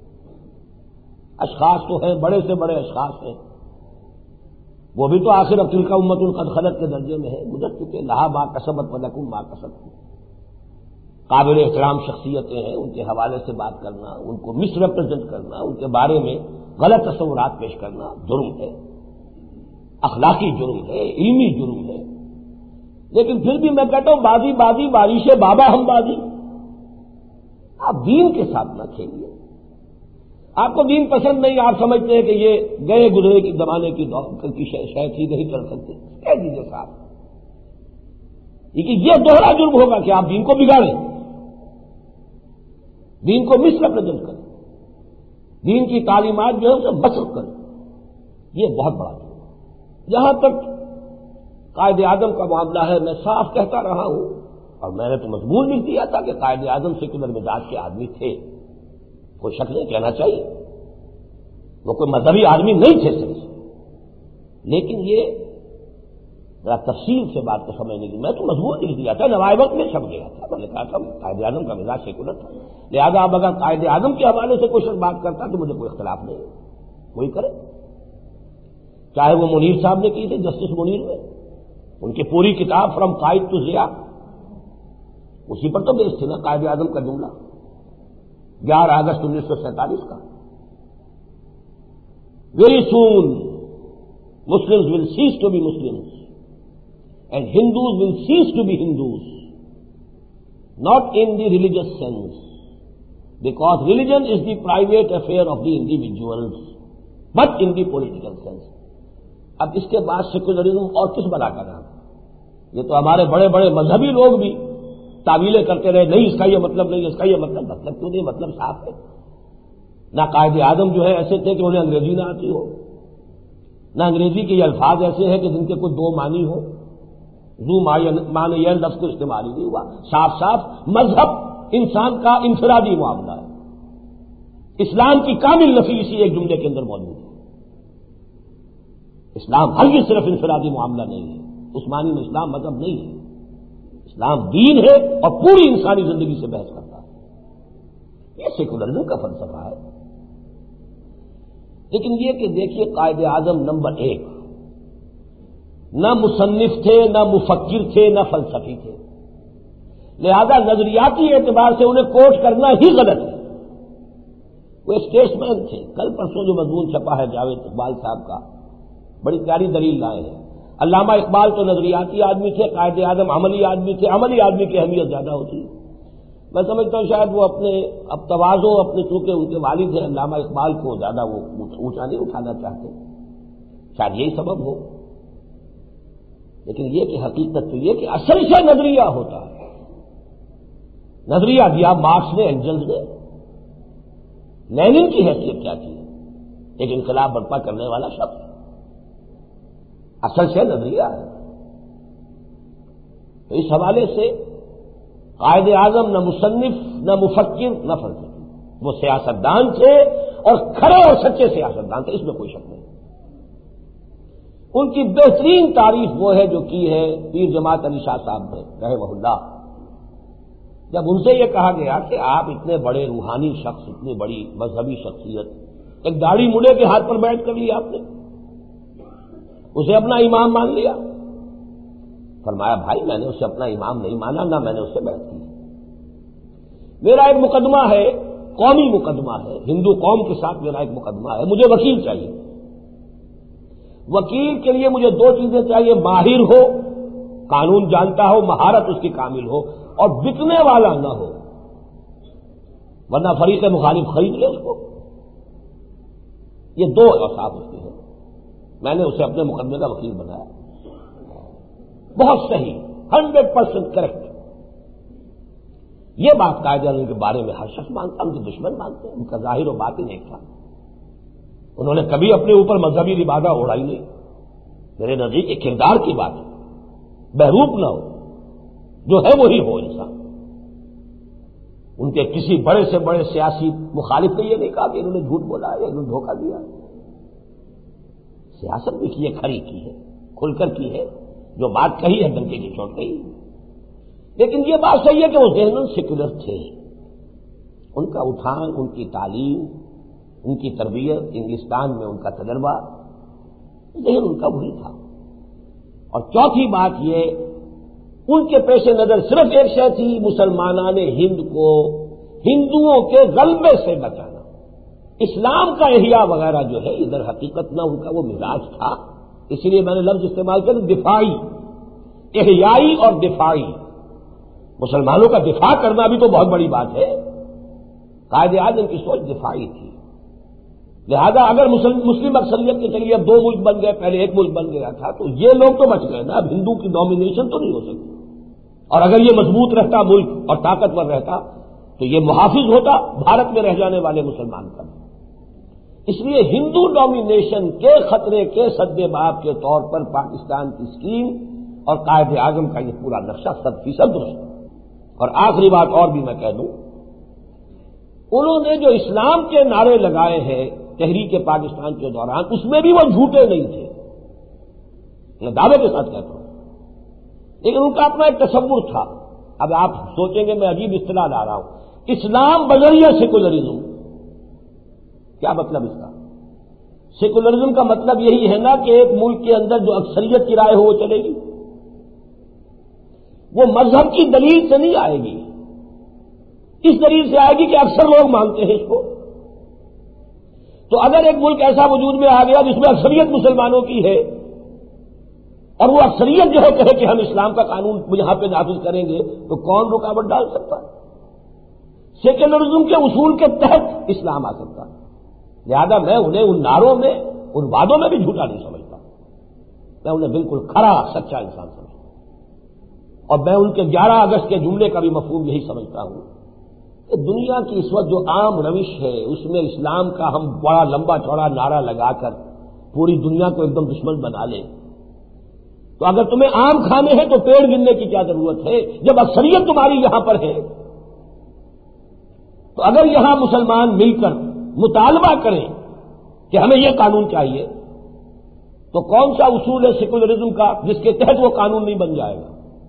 [SPEAKER 1] اشخاص تو ہیں، بڑے سے بڑے اشخاص ہیں، وہ بھی تو آخر اب تلک امت قد خلت کے درجے میں ہے، گزر چکے. لہا ما کسبت ولکم ما کسبتم. قابل احترام شخصیتیں ہیں، ان کے حوالے سے بات کرنا، ان کو مس ریپرزینٹ کرنا، ان کے بارے میں غلط تصورات پیش کرنا جرم ہے، اخلاقی جرم ہے، علمی جرم ہے. لیکن پھر بھی میں کہتا ہوں بازی بازی بارش بابا ہم بازی. آپ دین کے ساتھ نہ کھیلیے. آپ کو دین پسند نہیں، آپ سمجھتے ہیں کہ یہ گئے گزرے کی زمانے کی شے تھی، نہیں چل سکتے، کہہ دیجیے صاحب. لیکن یہ دوہرا جرم ہوگا کہ آپ دین کو بگاڑیں، دین کو مس ریپرزینٹ کریں، دین کی تعلیمات جو ہے اسے بسط کریں. یہ بہت بڑا جرم ہے. جہاں تک قائد اعظم کا معاملہ ہے، میں صاف کہتا رہا ہوں اور میں نے تو مضمون لکھ دیا تھا کہ قائد اعظم سیکولر مزاج کے آدمی تھے. کوئی شک نہیں، کہنا چاہیے وہ کوئی مذہبی آدمی نہیں تھے صرف، لیکن یہ ذرا تفصیل سے بات کو سمجھنے کی، میں تو مضمون لکھ دیا تھا، نوائے وقت میں چھپ گیا تھا، میں نے کہا تھا قائد اعظم کا مزاج سیکولر تھا، لہذا اب اگر قائد اعظم کے حوالے سے کوئی شخص بات کرتا تو مجھے کوئی اختلاف نہیں، کوئی کرے، چاہے وہ منیر صاحب نے کی تھی، جسٹس منیر میں ان کی پوری کتاب فرام قائد ٹو ضیاء اسی پر تو بیس تھی نا، قائد اعظم کا جملہ 11 اگست 1947 کا، very soon Muslims will cease to be Muslims and Hindus will cease to be Hindus, not in the religious sense, because religion is the private affair of the individuals, but in the political sense. اب اس کے بعد سیکولرزم اور کس بلا کا نام؟ یہ تو ہمارے بڑے بڑے مذہبی لوگ بھی تعویلیں کرتے رہے، نہیں اس کا یہ مطلب نہیں، اس کا یہ مطلب کیوں نہیں؟ مطلب صاف ہے نہ، قائد اعظم جو ہے ایسے تھے کہ انہیں انگریزی نہ آتی ہو، نہ انگریزی کے یہ الفاظ ایسے ہیں کہ جن کے کوئی دو معنی ہو، ذو معنی یہ لفظ کو استعمال ہی نہیں ہوا، صاف صاف مذہب انسان کا انفرادی معاملہ ہے، اسلام کی کامل نفی اسی ایک جملے کے اندر موجود ہے، اسلام ہرگز صرف انفرادی معاملہ نہیں ہے، اس معنی میں اسلام مذہب نہیں ہے، اسلام دین ہے اور پوری انسانی زندگی سے بحث کرتا ہے، یہ سیکولرزم کا فلسفہ ہے۔ لیکن یہ کہ دیکھیے قائد اعظم نمبر 1 نہ مصنف تھے، نہ مفکر تھے، نہ فلسفی تھے، لہذا نظریاتی اعتبار سے انہیں کوٹ کرنا ہی غلط ہے، وہ اسٹیٹس مین تھے۔ کل پرسوں جو مضمون چھپا ہے جاوید اقبال صاحب کا، بڑی پیاری دلیل لائے ہیں۔ علامہ اقبال تو نظریاتی آدمی تھے، قائد اعظم عملی آدمی تھے، عملی آدمی کی اہمیت زیادہ ہوتی ہے۔ میں سمجھتا ہوں شاید وہ اپنے اب تواضع اپنے چونکہ ان کے والد ہیں علامہ اقبال کو زیادہ وہ اونچا نہیں اٹھانا چاہتے، شاید یہی سبب ہو، لیکن یہ کہ حقیقت تو یہ کہ اصل سے نظریہ ہوتا ہے، نظریہ دیا مارکس نے، اینجلز نے، لینن کی حیثیت کیا تھی؟ ایک انقلاب برپا کرنے والا شخص، اصل سے نظریہ ہے۔ تو اس حوالے سے قائد اعظم نہ مصنف، نہ مفکر، نہ فلسفی، وہ سیاستدان تھے اور کھڑے اور سچے سیاستدان تھے، اس میں کوئی شک نہیں۔ ان کی بہترین تعریف وہ ہے جو کی ہے پیر جماعت علی شاہ صاحب نے رحمہ اللہ، جب ان سے یہ کہا گیا کہ آپ اتنے بڑے روحانی شخص، اتنی بڑی مذہبی شخصیت، ایک داڑھی مڑے کے ہاتھ پر بیٹھ کر لی آپ نے، اسے اپنا امام مان لیا؟ فرمایا بھائی میں نے اسے اپنا امام نہیں مانا، نہ میں نے اس سے بیعت کی، میرا ایک مقدمہ ہے، قومی مقدمہ ہے، ہندو قوم کے ساتھ میرا ایک مقدمہ ہے، مجھے وکیل چاہیے، وکیل کے لیے مجھے 2 چیزیں چاہیے، ماہر ہو، قانون جانتا ہو، مہارت اس کی کامل ہو، اور بکنے والا نہ ہو، ورنہ فریق مخالف خرید لے اس کو۔ یہ 2 اوصاف اس کے ہیں، میں نے اسے اپنے مقدمے کا وکیل بنایا۔ بہت صحیح، 100% کریکٹ۔ یہ بات قائد اعظم کے بارے میں ہر شخص مانتا، ان کے دشمن مانتے ہیں، ان کا ظاہر و باطن ایک تھا، انہوں نے کبھی اپنے اوپر مذہبی لبادہ اڑائی نہیں۔ میرے نزدیک ایک کردار کی بات ہے، بہروپ نہ ہو، جو ہے وہی ہو انسان۔ ان کے کسی بڑے سے بڑے سیاسی مخالف نے یہ نہیں کہا کہ انہوں نے جھوٹ بولا یا انہوں نے دھوکہ دیا، سیاست بھی کی ہے، کھری کی ہے، کھل کر کی ہے، جو بات کہی ہے ڈنکے کی چوٹ نہیں۔ لیکن یہ بات صحیح ہے کہ وہ ذہناً سیکولر تھے، ان کا اٹھان، ان کی تعلیم، ان کی تربیت، انگلستان میں ان کا تجربہ، ذہن ان کا وہی تھا۔ اور چوتھی بات یہ، ان کے پیش نظر صرف ایک شے تھی، مسلمانان ہند کو ہندوؤں کے غلبے سے بچانا، اسلام کا احیاء وغیرہ جو ہے ادھر حقیقت نہ ان کا وہ مزاج تھا، اسی لیے میں نے لفظ استعمال کیا دفاعی، احیائی اور دفاعی، مسلمانوں کا دفاع کرنا بھی تو بہت بڑی بات ہے۔ قائد اعظم کی سوچ دفاعی تھی، لہذا اگر مسلم اکثریت کے چلیے اب 2 ملک بن گئے، پہلے 1 ملک بن گیا تھا، تو یہ لوگ تو بچ گئے نا، اب ہندو کی ڈومینیشن تو نہیں ہو سکتی، اور اگر یہ مضبوط رہتا ملک اور طاقتور رہتا تو یہ محافظ ہوتا بھارت میں رہ جانے والے مسلمان کا۔ اس لیے ہندو ڈومینیشن کے خطرے کے سدباب کے طور پر پاکستان کی اسکیم اور قائد اعظم کا یہ پورا نقشہ 100% درست ہے۔ اور آخری بات اور بھی میں کہہ دوں، انہوں نے جو اسلام کے نعرے لگائے ہیں تحریک پاکستان کے دوران، اس میں بھی وہ جھوٹے نہیں تھے، میں دعوے کے ساتھ کہتا ہوں، لیکن ان کا اپنا ایک تصور تھا۔ اب آپ سوچیں گے میں عجیب اصطلاح لا رہا ہوں، اسلام بذریعہ سیکولرزم، کیا مطلب اس کا؟ سیکولرزم کا مطلب یہی ہے نا کہ ایک ملک کے اندر جو اکثریت کی رائے ہو وہ چلے گی، وہ مذہب کی دلیل سے نہیں آئے گی، اس دلیل سے آئے گی کہ اکثر لوگ مانتے ہیں اس کو۔ تو اگر ایک ملک ایسا وجود میں آ گیا جس میں اکثریت مسلمانوں کی ہے، اور وہ اکثریت جو ہے کہے کہ ہم اسلام کا قانون یہاں پہ نافذ کریں گے، تو کون رکاوٹ ڈال سکتا ہے؟ سیکولرزم کے اصول کے تحت اسلام آ سکتا ہے۔ لہذا میں انہیں ان نعروں میں، ان وعدوں میں بھی جھوٹا نہیں سمجھتا، میں انہیں بالکل کھرا سچا انسان سمجھتا ہوں، اور میں ان کے 11 اگست کے جملے کا بھی مفہوم یہی سمجھتا ہوں کہ دنیا کی اس وقت جو عام روش ہے اس میں اسلام کا ہم بڑا لمبا چوڑا نعرہ لگا کر پوری دنیا کو ایک دم دشمن بنا لیں، تو اگر تمہیں آم کھانے ہیں تو پیڑ گننے کی کیا ضرورت ہے جب اکثریت تمہاری یہاں پر ہے؟ تو اگر یہاں مسلمان مل کر مطالبہ کریں کہ ہمیں یہ قانون چاہیے، تو کون سا اصول ہے سیکولرزم کا جس کے تحت وہ قانون نہیں بن جائے گا؟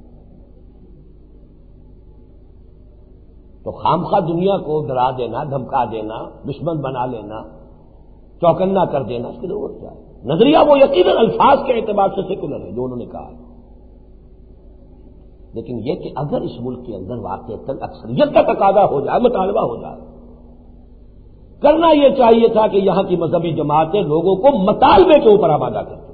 [SPEAKER 1] تو خامخواہ دنیا کو ڈرا دینا، دھمکا دینا، دشمن بنا لینا، چوکنا کر دینا، اس کی ضرورت کیا ہے؟ نظریہ وہ یقیناً الفاظ کے اعتبار سے سیکولر ہے جو انہوں نے کہا ہے، لیکن یہ کہ اگر اس ملک کے اندر واقعتاً اکثریت کا تقاضا ہو جائے، مطالبہ ہو جائے، کرنا یہ چاہیے تھا کہ یہاں کی مذہبی جماعتیں لوگوں کو مطالبے کے اوپر آمادہ کرتی،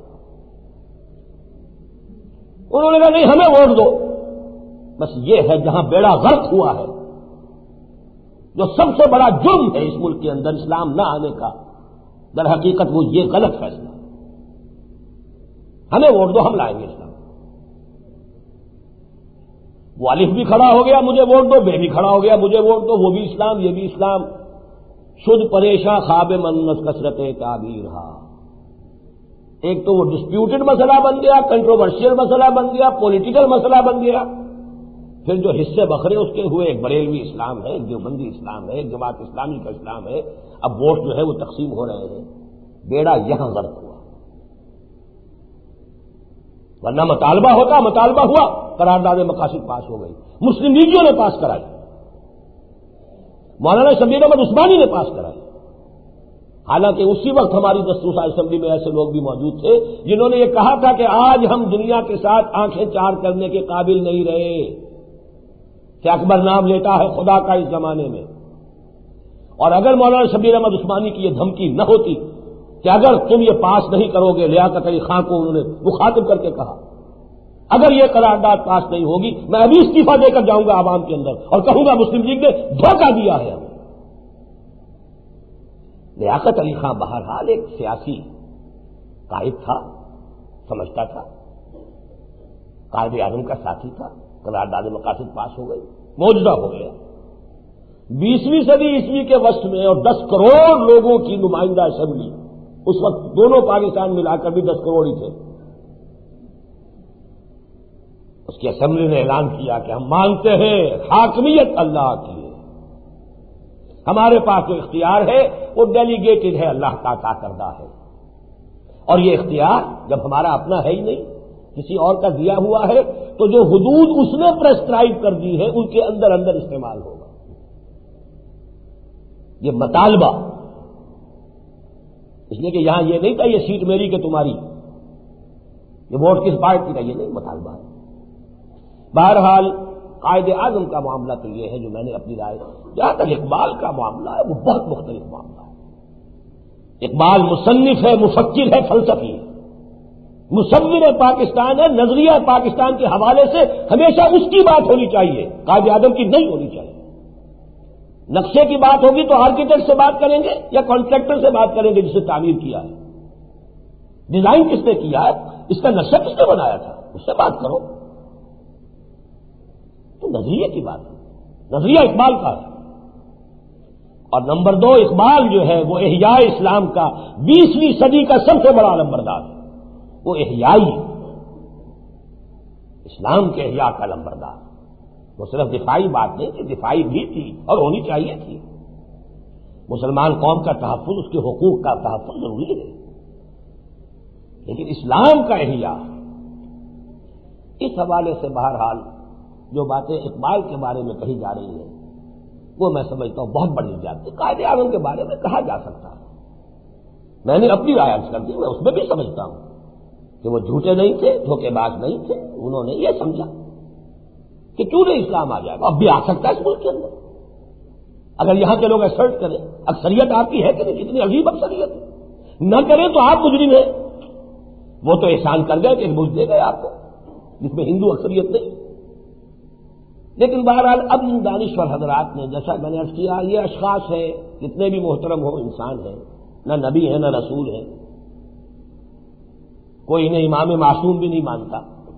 [SPEAKER 1] انہوں نے کہا نہیں ہمیں ووٹ دو، بس یہ ہے جہاں بیڑا غرق ہوا ہے، جو سب سے بڑا جرم ہے اس ملک کے اندر اسلام نہ آنے کا، در حقیقت وہ یہ غلط فیصلہ، ہمیں ووٹ دو ہم لائیں گے اسلام۔ وہ الف بھی کھڑا ہو گیا مجھے ووٹ دو، بے بھی کھڑا ہو گیا مجھے ووٹ دو، وہ بھی اسلام یہ بھی اسلام، شد پریشاں خواب منس کثرت تعبیر رہا۔ ایک تو وہ ڈسپیوٹڈ مسئلہ بن گیا، کنٹروورشل مسئلہ بن گیا، پولیٹیکل مسئلہ بن گیا، پھر جو حصے بکھرے اس کے ہوئے، ایک بریلوی اسلام ہے، ایک دیوبندی اسلام ہے، ایک جماعت اسلامی کا اسلام ہے، اب ووٹ جو ہے وہ تقسیم ہو رہے ہیں، بیڑا یہاں غرق ہوا۔ ورنہ مطالبہ ہوتا، مطالبہ ہوا، قرارداد مقاصد پاس ہو گئی، مسلم لیگیوں نے پاس کرائی، مولانا شبیر احمد عثمانی نے پاس کرائی، حالانکہ اسی وقت ہماری دستور اسمبلی میں ایسے لوگ بھی موجود تھے جنہوں نے یہ کہا تھا کہ آج ہم دنیا کے ساتھ آنکھیں چار کرنے کے قابل نہیں رہے، کہ اکبر نام لیتا ہے خدا کا اس زمانے میں۔ اور اگر مولانا شبیر احمد عثمانی کی یہ دھمکی نہ ہوتی کہ اگر تم یہ پاس نہیں کرو گے، لیاقت علی خان کو انہوں نے مخاطب کر کے کہا اگر یہ قرارداد پاس نہیں ہوگی میں ابھی استعفیٰ دے کر جاؤں گا عوام کے اندر اور کہوں گا مسلم لیگ نے دھوکہ دیا ہے ہمیں۔ لیاقت علی خان بہرحال ایک سیاسی قائد تھا، سمجھتا تھا، قائد اعظم کا ساتھی تھا، قرارداد مقاصد پاس ہو گئی، معجزہ ہو گیا۔ 20ویں صدی عیسوی کے وسط میں اور 10 کروڑ لوگوں کی نمائندہ اسمبلی، اس وقت دونوں پاکستان ملا کر بھی 10 کروڑ ہی تھے، اس کی اسمبلی نے اعلان کیا کہ ہم مانتے ہیں حاکمیت اللہ کی ہے، ہمارے پاس جو اختیار ہے وہ ڈیلیگیٹڈ ہے، اللہ کا عطا کردہ ہے، اور یہ اختیار جب ہمارا اپنا ہے ہی نہیں کسی اور کا دیا ہوا ہے تو جو حدود اس نے پرسکرائب کر دی ہے ان کے اندر اندر استعمال ہوگا۔ یہ مطالبہ، اس لیے کہ یہاں یہ نہیں تھا یہ سیٹ میری کہ تمہاری، یہ ووٹ کس پارٹی کا، یہ نہیں مطالبہ ہے۔ بہرحال قائد اعظم کا معاملہ تو یہ ہے جو میں نے اپنی رائے، جہاں تک اقبال کا معاملہ ہے وہ بہت مختلف معاملہ ہے۔ اقبال مصنف ہے، مفکر ہے، فلسفی ہے، مصور پاکستان ہے، نظریہ پاکستان کے حوالے سے ہمیشہ اس کی بات ہونی چاہیے، قائد اعظم کی نہیں ہونی چاہیے۔ نقشے کی بات ہوگی تو آرکیٹیکٹ سے بات کریں گے یا کانٹریکٹر سے بات کریں گے جس سے تعمیر کیا ہے، ڈیزائن کس نے کیا ہے، اس کا نقشہ کس نے بنایا تھا، اس سے بات کرو۔ تو نظریے کی بات ہے، نظریہ اقبال کا ہے۔ اور نمبر 2 اقبال جو ہے وہ احیاء اسلام کا 20ویں صدی کا سب سے بڑا لمبردار ہے، وہ احیائی اسلام کے احیاء کا لمبردار، وہ صرف دفاعی بات نہیں کہ دفاعی بھی تھی اور ہونی چاہیے تھی، مسلمان قوم کا تحفظ، اس کے حقوق کا تحفظ ضروری ہے، لیکن اسلام کا احیاء، اس حوالے سے بہرحال جو باتیں اقبال کے بارے میں کہی جا رہی ہیں وہ میں سمجھتا ہوں بہت بڑی زیادتی قائد اعظم کے بارے میں کہا جا سکتا ہے۔ میں نے اپنی رائے عرض کر دی، میں اس میں بھی سمجھتا ہوں کہ وہ جھوٹے نہیں تھے، دھوکے باز نہیں تھے، انہوں نے یہ سمجھا کہ کیوں نہیں اسلام آ جائے گا، اب بھی آ سکتا ہے اس ملک کے اندر، اگر یہاں کے لوگ ایسرٹ کریں۔ اکثریت آپ کی ہے کہ نہیں، کتنی عجیب اکثریت ہے، نہ کریں تو آپ مجرم ہیں، وہ تو احسان کر گئے کہ ایک ملک دے گئے آپ کو جس میں ہندو اکثریت نہیں۔ لیکن بہرحال اب ان دانشور حضرات نے، جیسا میں نے عرض کیا، یہ اشخاص ہیں، جتنے بھی محترم ہو انسان ہیں، نہ نبی ہیں نہ رسول ہیں، کوئی انہیں امام معصوم بھی نہیں مانتا،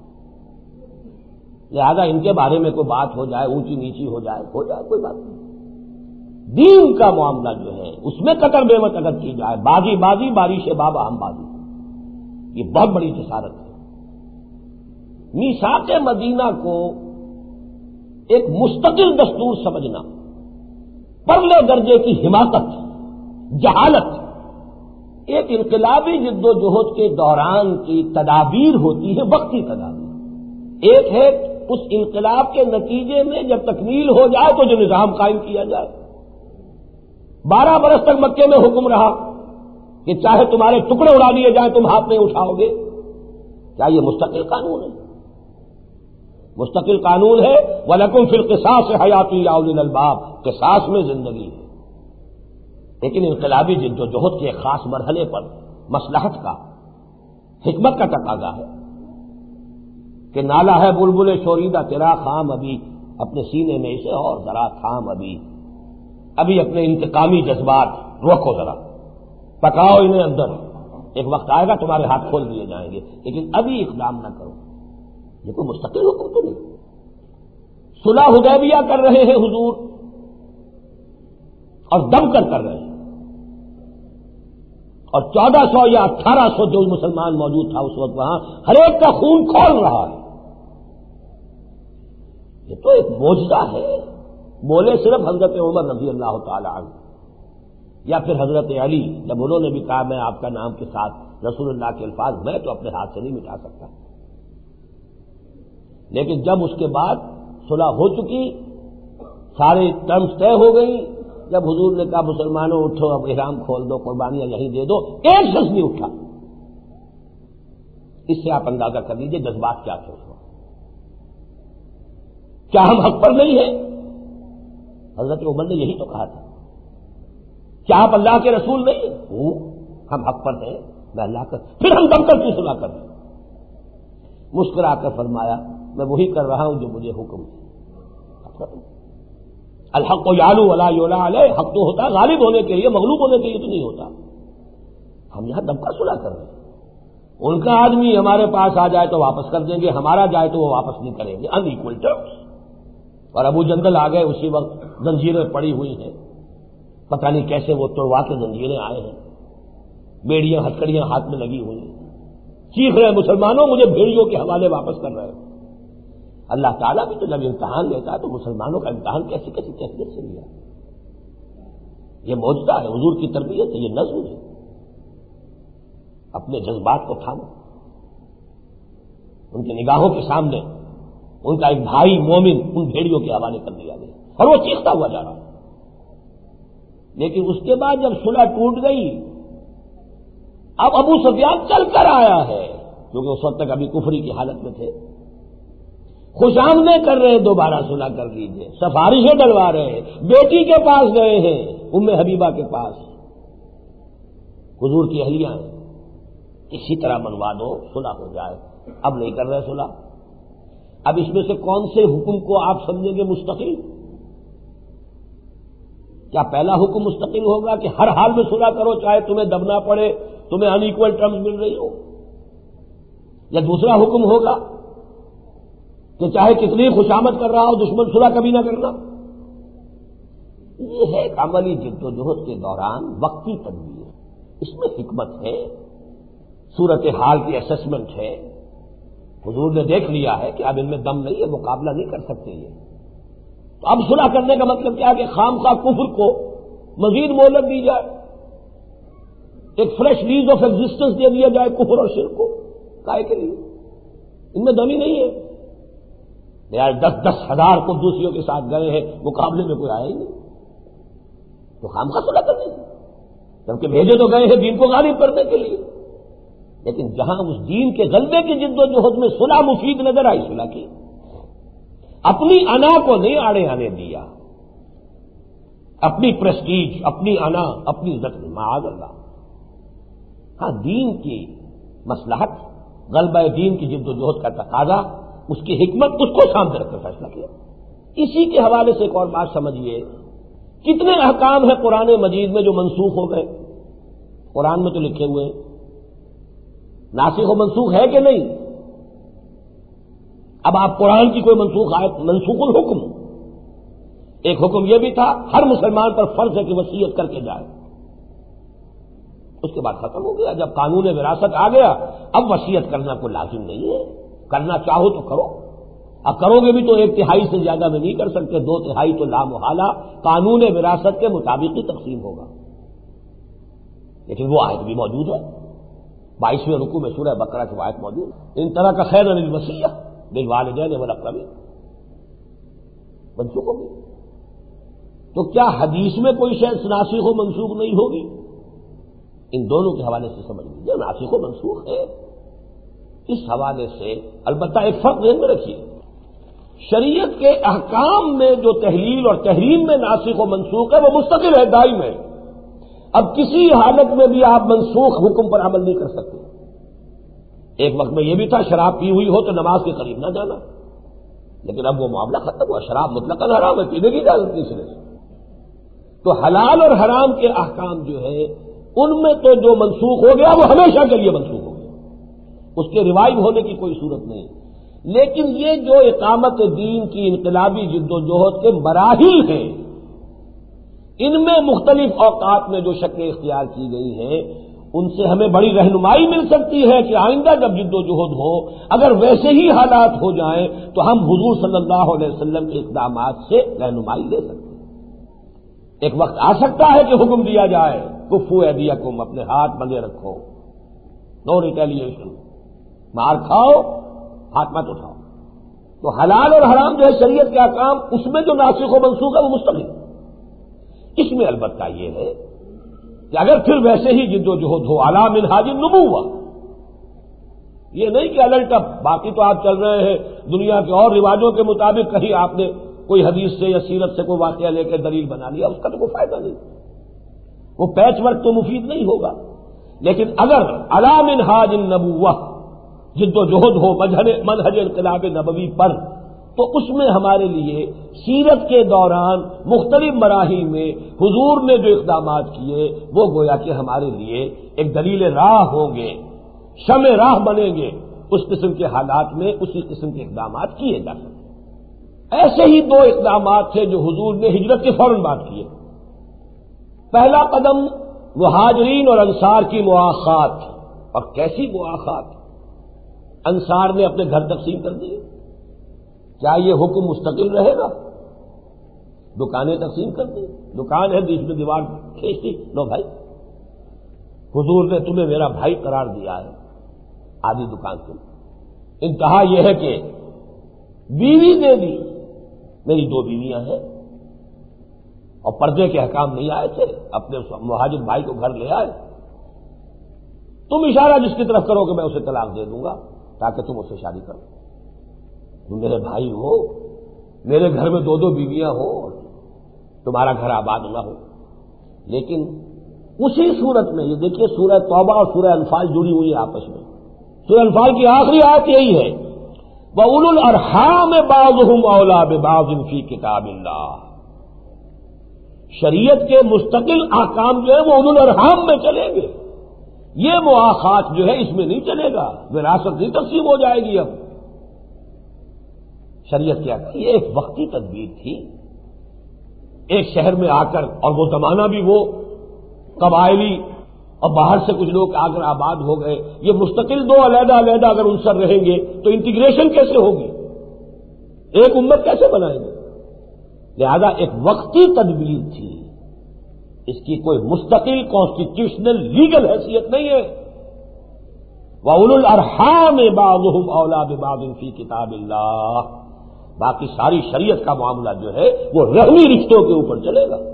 [SPEAKER 1] لہذا ان کے بارے میں کوئی بات ہو جائے، اونچی نیچی ہو جائے کوئی بات نہیں۔ دین کا معاملہ جو ہے اس میں قطر بے مت اگر کی جائے، بازی بارش باب اہم بازی، یہ بہت بڑی جسارت ہے۔ میثاق مدینہ کو ایک مستقل دستور سمجھنا، پرلے درجے کی حماقت، جہالت، ایک انقلابی جد و جہد کے دوران کی تدابیر ہوتی ہے، وقتی تدابیر۔ ایک ہے اس انقلاب کے نتیجے میں جب تکمیل ہو جائے تو جو نظام قائم کیا جائے۔ 12 برس تک مکے میں حکم رہا کہ چاہے تمہارے ٹکڑے اڑا دیے جائیں تم ہاتھ نہیں اٹھاؤ گے، کیا یہ مستقل قانون ہے؟ مستقل قانون ہے وَلَكُمْ فِي الْقِصَاصِ حَيَاتٌ يَا أُولِي الْأَلْبَابِ، قصاص میں زندگی ہے، لیکن انقلابی جد و جہد کے خاص مرحلے پر مصلحت کا، حکمت کا تقاضا ہے کہ نالا ہے بلبل شوریدہ تیرا خام ابھی، اپنے سینے میں اسے اور ذرا تھام ابھی اپنے انتقامی جذبات روکو، ذرا پکاؤ انہیں اندر، ایک وقت آئے گا تمہارے ہاتھ کھول دیے جائیں گے، لیکن ابھی اقدام نہ کرو۔ یہ کوئی مستقل حکم تو نہیں۔ صلح حدیبیہ کر رہے ہیں حضور، اور دم کر رہے ہیں، اور 1400 یا 1800 جو مسلمان موجود تھا اس وقت وہاں، ہر ایک کا خون کھول رہا ہے۔ یہ تو ایک معجزہ ہے۔ بولے صرف حضرت عمر رضی اللہ تعالی عنہ یا پھر حضرت علی، جب انہوں نے بھی کہا میں آپ کا نام کے ساتھ رسول اللہ کے الفاظ میں تو اپنے ہاتھ سے نہیں مٹا سکتا، لیکن جب اس کے بعد صلح ہو چکی، سارے ٹرمز طے ہو گئی، جب حضور نے کہا مسلمانوں اٹھو اب احرام کھول دو، قربانیاں یہیں دے دو، ایک شخص نہیں اٹھا۔ اس سے آپ اندازہ کر لیجئے جذبات کیا تھے اس وقت۔ کیا ہم حق پر نہیں ہیں؟ حضرت عمر نے یہی تو کہا تھا، کیا آپ اللہ کے رسول نہیں ہیں؟ ہم حق پر ہیں، میں اللہ کا، پھر ہم دم کر کی صلح کر دیں۔ مسکرا کر فرمایا میں وہی کر رہا ہوں جو مجھے حکم ہے۔ الحق یعلو ولا یعلی علیہ، حق تو ہوتا ہے غالب ہونے کے لیے، مغلوب ہونے کے لیے تو نہیں ہوتا۔ ہم یہاں دم کا صلح کر رہے ہیں، ان کا آدمی ہمارے پاس آ جائے تو واپس کر دیں گے، ہمارا جائے تو وہ واپس نہیں کریں گے، ان ایکول ٹرمز۔ اور ابو جندل آ گئے، اسی وقت زنجیریں پڑی ہوئی ہیں، پتہ نہیں کیسے وہ توڑوا کے زنجیریں آئے ہیں، بیڑیاں ہتکڑیاں ہاتھ میں لگی ہوئی ہیں، چیخ رہے مسلمانوں مجھے بھیڑیوں کے حوالے واپس کر رہے ہیں۔ اللہ تعالیٰ بھی تو جب امتحان لیتا ہے تو مسلمانوں کا امتحان کیسی کیفیت سے لیا۔ یہ معجزہ ہے، حضور کی تربیت ہے، یہ نظم ہے۔ اپنے جذبات کو تھامو، ان کی نگاہوں کے سامنے ان کا ایک بھائی مومن ان بھیڑیوں کے حوالے کر دیا گیا اور وہ چیختا ہوا جا رہا۔ لیکن اس کے بعد جب صلح ٹوٹ گئی، اب ابو سفیان چل کر آیا ہے، کیونکہ اس وقت تک ابھی کفری کی حالت میں تھے، خوش آمدید کر رہے ہیں، دوبارہ صلح کر لیجیے، سفارشیں ڈلوا رہے ہیں، بیٹی کے پاس گئے ہیں، ام حبیبہ کے پاس، حضور کی اہلیہ ہیں، اسی طرح منوا دو صلح ہو جائے۔ اب نہیں کر رہے صلح۔ اب اس میں سے کون سے حکم کو آپ سمجھیں گے مستقل؟ کیا پہلا حکم مستقل ہوگا کہ ہر حال میں صلح کرو چاہے تمہیں دبنا پڑے، تمہیں ان ایکول ٹرمز مل رہی ہو، یا دوسرا حکم ہوگا کہ چاہے کتنی خوشامد کر رہا ہو دشمن صلح کبھی نہ کرنا؟ یہ ہے ایک عملی جد و جہد کے دوران وقتی تدبیر، اس میں حکمت ہے، صورتحال کی اسسمنٹ ہے۔ حضور نے دیکھ لیا ہے کہ اب ان میں دم نہیں ہے، مقابلہ نہیں کر سکتے یہ، تو اب صلح کرنے کا مطلب کیا ہے کہ خام خواہ کفر کو مزید مہلت دی جائے، ایک فریش لیز آف ایگزسٹنس دے دیا جائے کفر اور شرک کو، کائے کے لیے؟ ان میں دمی نہیں ہے یار، 10,000 قدوسیوں کے ساتھ گئے ہیں، مقابلے میں کوئی آیا ہی نہیں، تو خامخواہ صلح کرنی ہے، جبکہ بھیجے تو گئے ہیں دین کو غالب کرنے کے لیے۔ لیکن جہاں اس دین کے غلبے کی جد و جہد میں صلح مفید نظر آئی، صلح کی، اپنی انا کو نہیں آڑے آنے دیا، اپنی پریسٹیج، اپنی انا، اپنی عزت، معاذ اللہ۔ ہاں، دین کی مصلحت، غلبہ دین کی جد و جہد کا تقاضا، اس کی حکمت، اس کو سامنے رکھ کر فیصلہ کیا۔ اسی کے حوالے سے ایک اور بات سمجھیے، کتنے احکام ہیں قرآن مجید میں جو منسوخ ہو گئے؟ قرآن میں تو لکھے ہوئے ہیں، ناسخ و منسوخ ہے کہ نہیں؟ اب آپ قرآن کی کوئی منسوخ آیت، منسوخ الحکم، ایک حکم یہ بھی تھا ہر مسلمان پر فرض ہے کہ وصیت کر کے جائے، اس کے بعد ختم ہو گیا، جب قانون وراثت آ گیا اب وصیت کرنا کوئی لازم نہیں ہے، کرنا چاہو تو کرو، اب کرو گے بھی تو 1/3 سے زیادہ میں نہیں کر سکتے، 2/3 تو لامحالہ قانون وراثت کے مطابق ہی تقسیم ہوگا۔ لیکن وہ آیت بھی موجود ہے، 22ویں رکوع میں سورہ بقرہ کی آیت موجود ہے، ان طرح کا خیر للوصیہ للوالدین والاقربین، منسوخ ہوگی۔ تو کیا حدیث میں کوئی شے ناسخ و منسوخ نہیں ہوگی؟ ان دونوں کے حوالے سے سمجھ لیجیے، ناسخ و منسوخ ہے۔ اس حوالے سے البتہ ایک فرق ذہن میں رکھیے، شریعت کے احکام میں جو تحلیل اور تحریم میں ناسخ و منسوخ ہے وہ مستقل ہے، دائم ہے۔ اب کسی حالت میں بھی آپ منسوخ حکم پر عمل نہیں کر سکتے۔ ایک وقت میں یہ بھی تھا شراب پی ہوئی ہو تو نماز کے قریب نہ جانا، لیکن اب وہ معاملہ ختم ہوا، شراب مطلقاً حرام ہے، پینے کی اجازت نہیں سرے سے۔ تو حلال اور حرام کے احکام جو ہے ان میں تو جو منسوخ ہو گیا وہ ہمیشہ کے لیے منسوخ ہو گیا، اس کے ریوائو ہونے کی کوئی صورت نہیں۔ لیکن یہ جو اقامت دین کی انقلابی جد و جہد کے مراحل ہیں، ان میں مختلف اوقات میں جو شکلیں اختیار کی گئی ہیں ان سے ہمیں بڑی رہنمائی مل سکتی ہے کہ آئندہ جب جد و جہد ہو، اگر ویسے ہی حالات ہو جائیں تو ہم حضور صلی اللہ علیہ وسلم کے اقدامات سے رہنمائی لے سکتے ہیں۔ ایک وقت آ سکتا ہے کہ حکم دیا جائے کفو ایدیکم، اپنے ہاتھ بندے رکھو، نو ریٹیلیشن، مار کھاؤ ہاتھ مت اٹھاؤ۔ تو حلال اور حرام جو ہے شریعت کے احکام، اس میں جو ناسخ و منسوخ ہے وہ مستقل۔ اس میں البتہ یہ ہے کہ اگر پھر ویسے ہی جد و جہد ہو علی منہاج النبوہ، یہ نہیں کہ الٹ اب باقی تو آپ چل رہے ہیں دنیا کے اور رواجوں کے مطابق، کہیں آپ نے کوئی حدیث سے یا سیرت سے کوئی واقعہ لے کے دلیل بنا لیا، اس کا تو کوئی فائدہ نہیں، وہ پیچ ورک تو مفید نہیں ہوگا۔ لیکن اگر علی منہاج النبوہ جد و جہد ہو منہج انقلاب نبوی پر، تو اس میں ہمارے لیے سیرت کے دوران مختلف مراحل میں حضور نے جو اقدامات کیے وہ گویا کہ ہمارے لیے ایک دلیل راہ ہوں گے، شمع راہ بنیں گے، اس قسم کے حالات میں اسی قسم کے اقدامات کیے جا سکتے۔ ایسے ہی 2 اقدامات تھے جو حضور نے ہجرت کے فوراً بعد کیے۔ پہلا قدم مہاجرین اور انصار کی مواخات، اور کیسی مواخات؟ انصار نے اپنے گھر تقسیم کر دیے، کیا یہ حکم مستقل رہے گا؟ دکانیں تقسیم کر دی، دکان ہے بیچ میں دیوار کھینچ دی، لو بھائی حضور نے تمہیں میرا بھائی قرار دیا ہے، آدھی دکان سے۔ انتہا یہ ہے کہ بیوی دے دی، میری 2 بیویاں ہیں، اور پردے کے حکام نہیں آئے تھے، اپنے مہاجر بھائی کو گھر لے آئے، تم اشارہ جس کی طرف کرو کہ میں اسے طلاق دے دوں گا تاکہ تم اسے شادی کرو، تم میرے بھائی ہو، میرے گھر میں 2 بیویاں ہو، تمہارا گھر آباد نہ ہو۔ لیکن اسی صورت میں یہ دیکھیے سورہ توبہ اور سورہ انفال جڑی ہوئی ہے آپس میں۔ سورہ انفال کی آخری آیت یہی ہے، وَأُولُو الْأَرْحَامِ بَعْضُهُمْ أَوْلَىٰ بِبَعْضٍ فِي كِتَابِ اللَّهِ۔ شریعت کے مستقل احکام جو ہے وہ اولو الارحام میں چلیں گے، یہ مواخات جو ہے اس میں نہیں چلے گا، وراثت نہیں تقسیم ہو جائے گی۔ اب شریعت کیا کہ یہ ایک وقتی تدبیر تھی، ایک شہر میں آ کر، اور وہ زمانہ بھی وہ قبائلی اور باہر سے کچھ لوگ آ کر آباد ہو گئے، یہ مستقل 2 علیحدہ علیحدہ اگر عنصر رہیں گے تو انٹیگریشن کیسے ہوگی، ایک امت کیسے بنائیں گے؟ لہذا ایک وقتی تدبیر تھی، اس کی کوئی مستقل کانسٹیٹیوشنل لیگل حیثیت نہیں ہے. وَأُولُو الْأَرْحَامِ بَعْضُهُمْ أَوْلَىٰ بِبَعْضٍ فِي كِتَابِ اللَّهِ. باقی ساری شریعت کا معاملہ جو ہے وہ رحمی رشتوں کے اوپر چلے گا.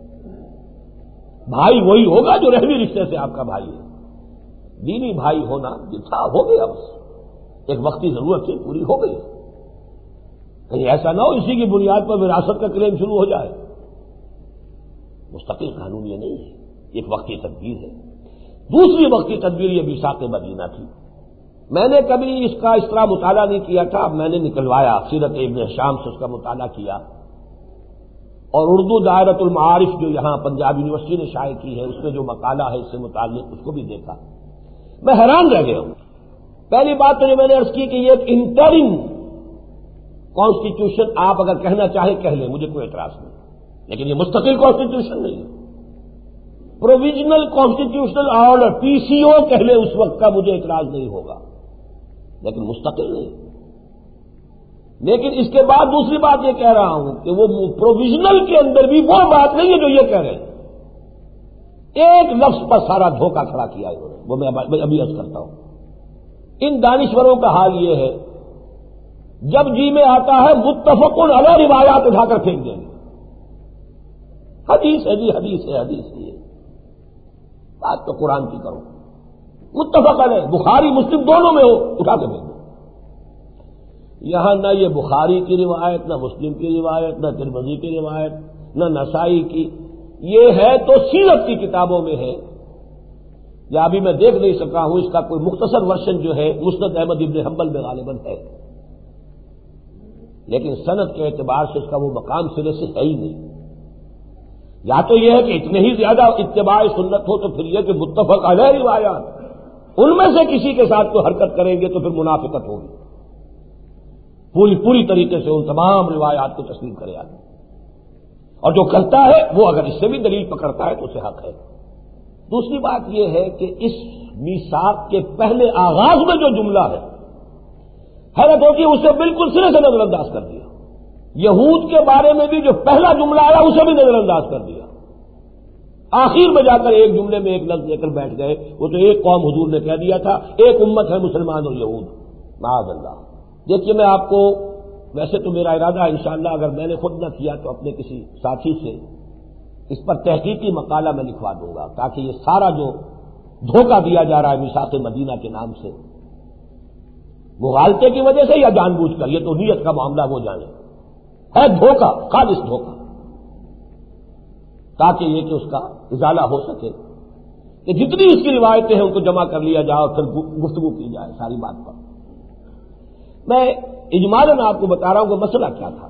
[SPEAKER 1] بھائی وہی ہوگا جو رحمی رشتے سے آپ کا بھائی ہے. دینی بھائی ہونا جو تھا ہو گیا، بس ایک وقتی ضرورت تھی، پوری ہو گئی. کہیں ایسا نہ ہو اسی کی بنیاد پر وراثت کا کلیم شروع ہو جائے. مستقل قانون یہ نہیں ہے، ایک وقتی تدبیر ہے. دوسری وقتی تدبیر یہ میثاق مدینہ تھی. میں نے کبھی اس کا اس طرح مطالعہ نہیں کیا تھا، اب میں نے نکلوایا، سیرت ابن ہشام سے اس کا مطالعہ کیا، اور اردو دائرۃ المعارف جو یہاں پنجاب یونیورسٹی نے شائع کی ہے اس میں جو مقالہ ہے اس سے متعلق اس کو بھی دیکھا. میں حیران رہ گیا ہوں. پہلی بات تو جو میں نے عرض کی کہ یہ ایک انٹرم کانسٹیٹیوشن آپ اگر کہنا چاہیں کہہ لیں، مجھے کوئی اعتراض نہیں، لیکن یہ مستقل کانسٹیٹیوشن نہیں ہے. Provisional constitutional order P C O کہہ لیں اس وقت کا مجھے اعتراض نہیں ہوگا، لیکن مستقل نہیں. لیکن اس کے بعد دوسری بات یہ کہہ رہا ہوں کہ وہ پروویژنل کے اندر بھی وہ بات نہیں ہے جو یہ کہہ رہے ہیں. ایک لفظ پر سارا دھوکہ کھڑا کیا انہوں نے، وہ میں ابھی عرض کرتا ہوں. ان دانشوروں کا حال یہ ہے جب جی میں آتا ہے متفق علیہ روایات اٹھا کر پھینک دیں گے. حدیث ہے جی، حدیث ہے، حدیث ہے. بات تو قرآن کی کرو، متفق علیہ، بخاری مسلم دونوں میں ہو، اٹھا کے پھینک دو. یہاں نہ یہ بخاری کی روایت، نہ مسلم کی روایت، نہ ترمذی کی روایت، نہ نسائی کی. یہ ہے تو سیرت کی کتابوں میں ہے، یا ابھی میں دیکھ نہیں سکا ہوں، اس کا کوئی مختصر ورژن جو ہے مسند احمد ابن حنبل میں غالباً ہے، لیکن سند کے اعتبار سے اس کا وہ مقام سرے سے ہے ہی نہیں. یا تو یہ ہے کہ اتنے ہی زیادہ اتباع سنت ہو تو پھر یہ کہ متفق علیہ روایات، ان میں سے کسی کے ساتھ کوئی حرکت کریں گے تو پھر منافقت ہوگی. پوری طریقے سے ان تمام روایات کو تسلیم کرے آدمی، اور جو کرتا ہے وہ اگر اس سے بھی دلیل پکڑتا ہے تو اسے حق ہے. دوسری بات یہ ہے کہ اس میثاق کے پہلے آغاز میں جو جملہ ہے، حیرت ہوتی ہے، اسے بالکل سرے سے نظر انداز کر دیا. یہود کے بارے میں بھی جو پہلا جملہ آیا اسے بھی نظر انداز کر دیا. آخر میں جا کر ایک جملے میں ایک لفظ لے کر بیٹھ گئے. وہ تو ایک قوم حضور نے کہہ دیا تھا، ایک امت ہے مسلمان اور یہود، معاذ اللہ. دیکھیے میں آپ کو، ویسے تو میرا ارادہ ہے انشاءاللہ اگر میں نے خود نہ کیا تو اپنے کسی ساتھی سے اس پر تحقیقی مقالہ میں لکھوا دوں گا، تاکہ یہ سارا جو دھوکہ دیا جا رہا ہے میثاق مدینہ کے نام سے، مغالطے کی وجہ سے یا جان بوجھ کر، یہ تو نیت کا معاملہ وہ جانے، ہے دھوکہ، خالص دھوکہ، تاکہ یہ کہ اس کا ازالہ ہو سکے، کہ جتنی اس کی روایتیں ہیں ان کو جمع کر لیا جائے اور پھر گفتگو کی جائے ساری بات پر. میں اجمالاً آپ کو بتا رہا ہوں کہ مسئلہ کیا تھا.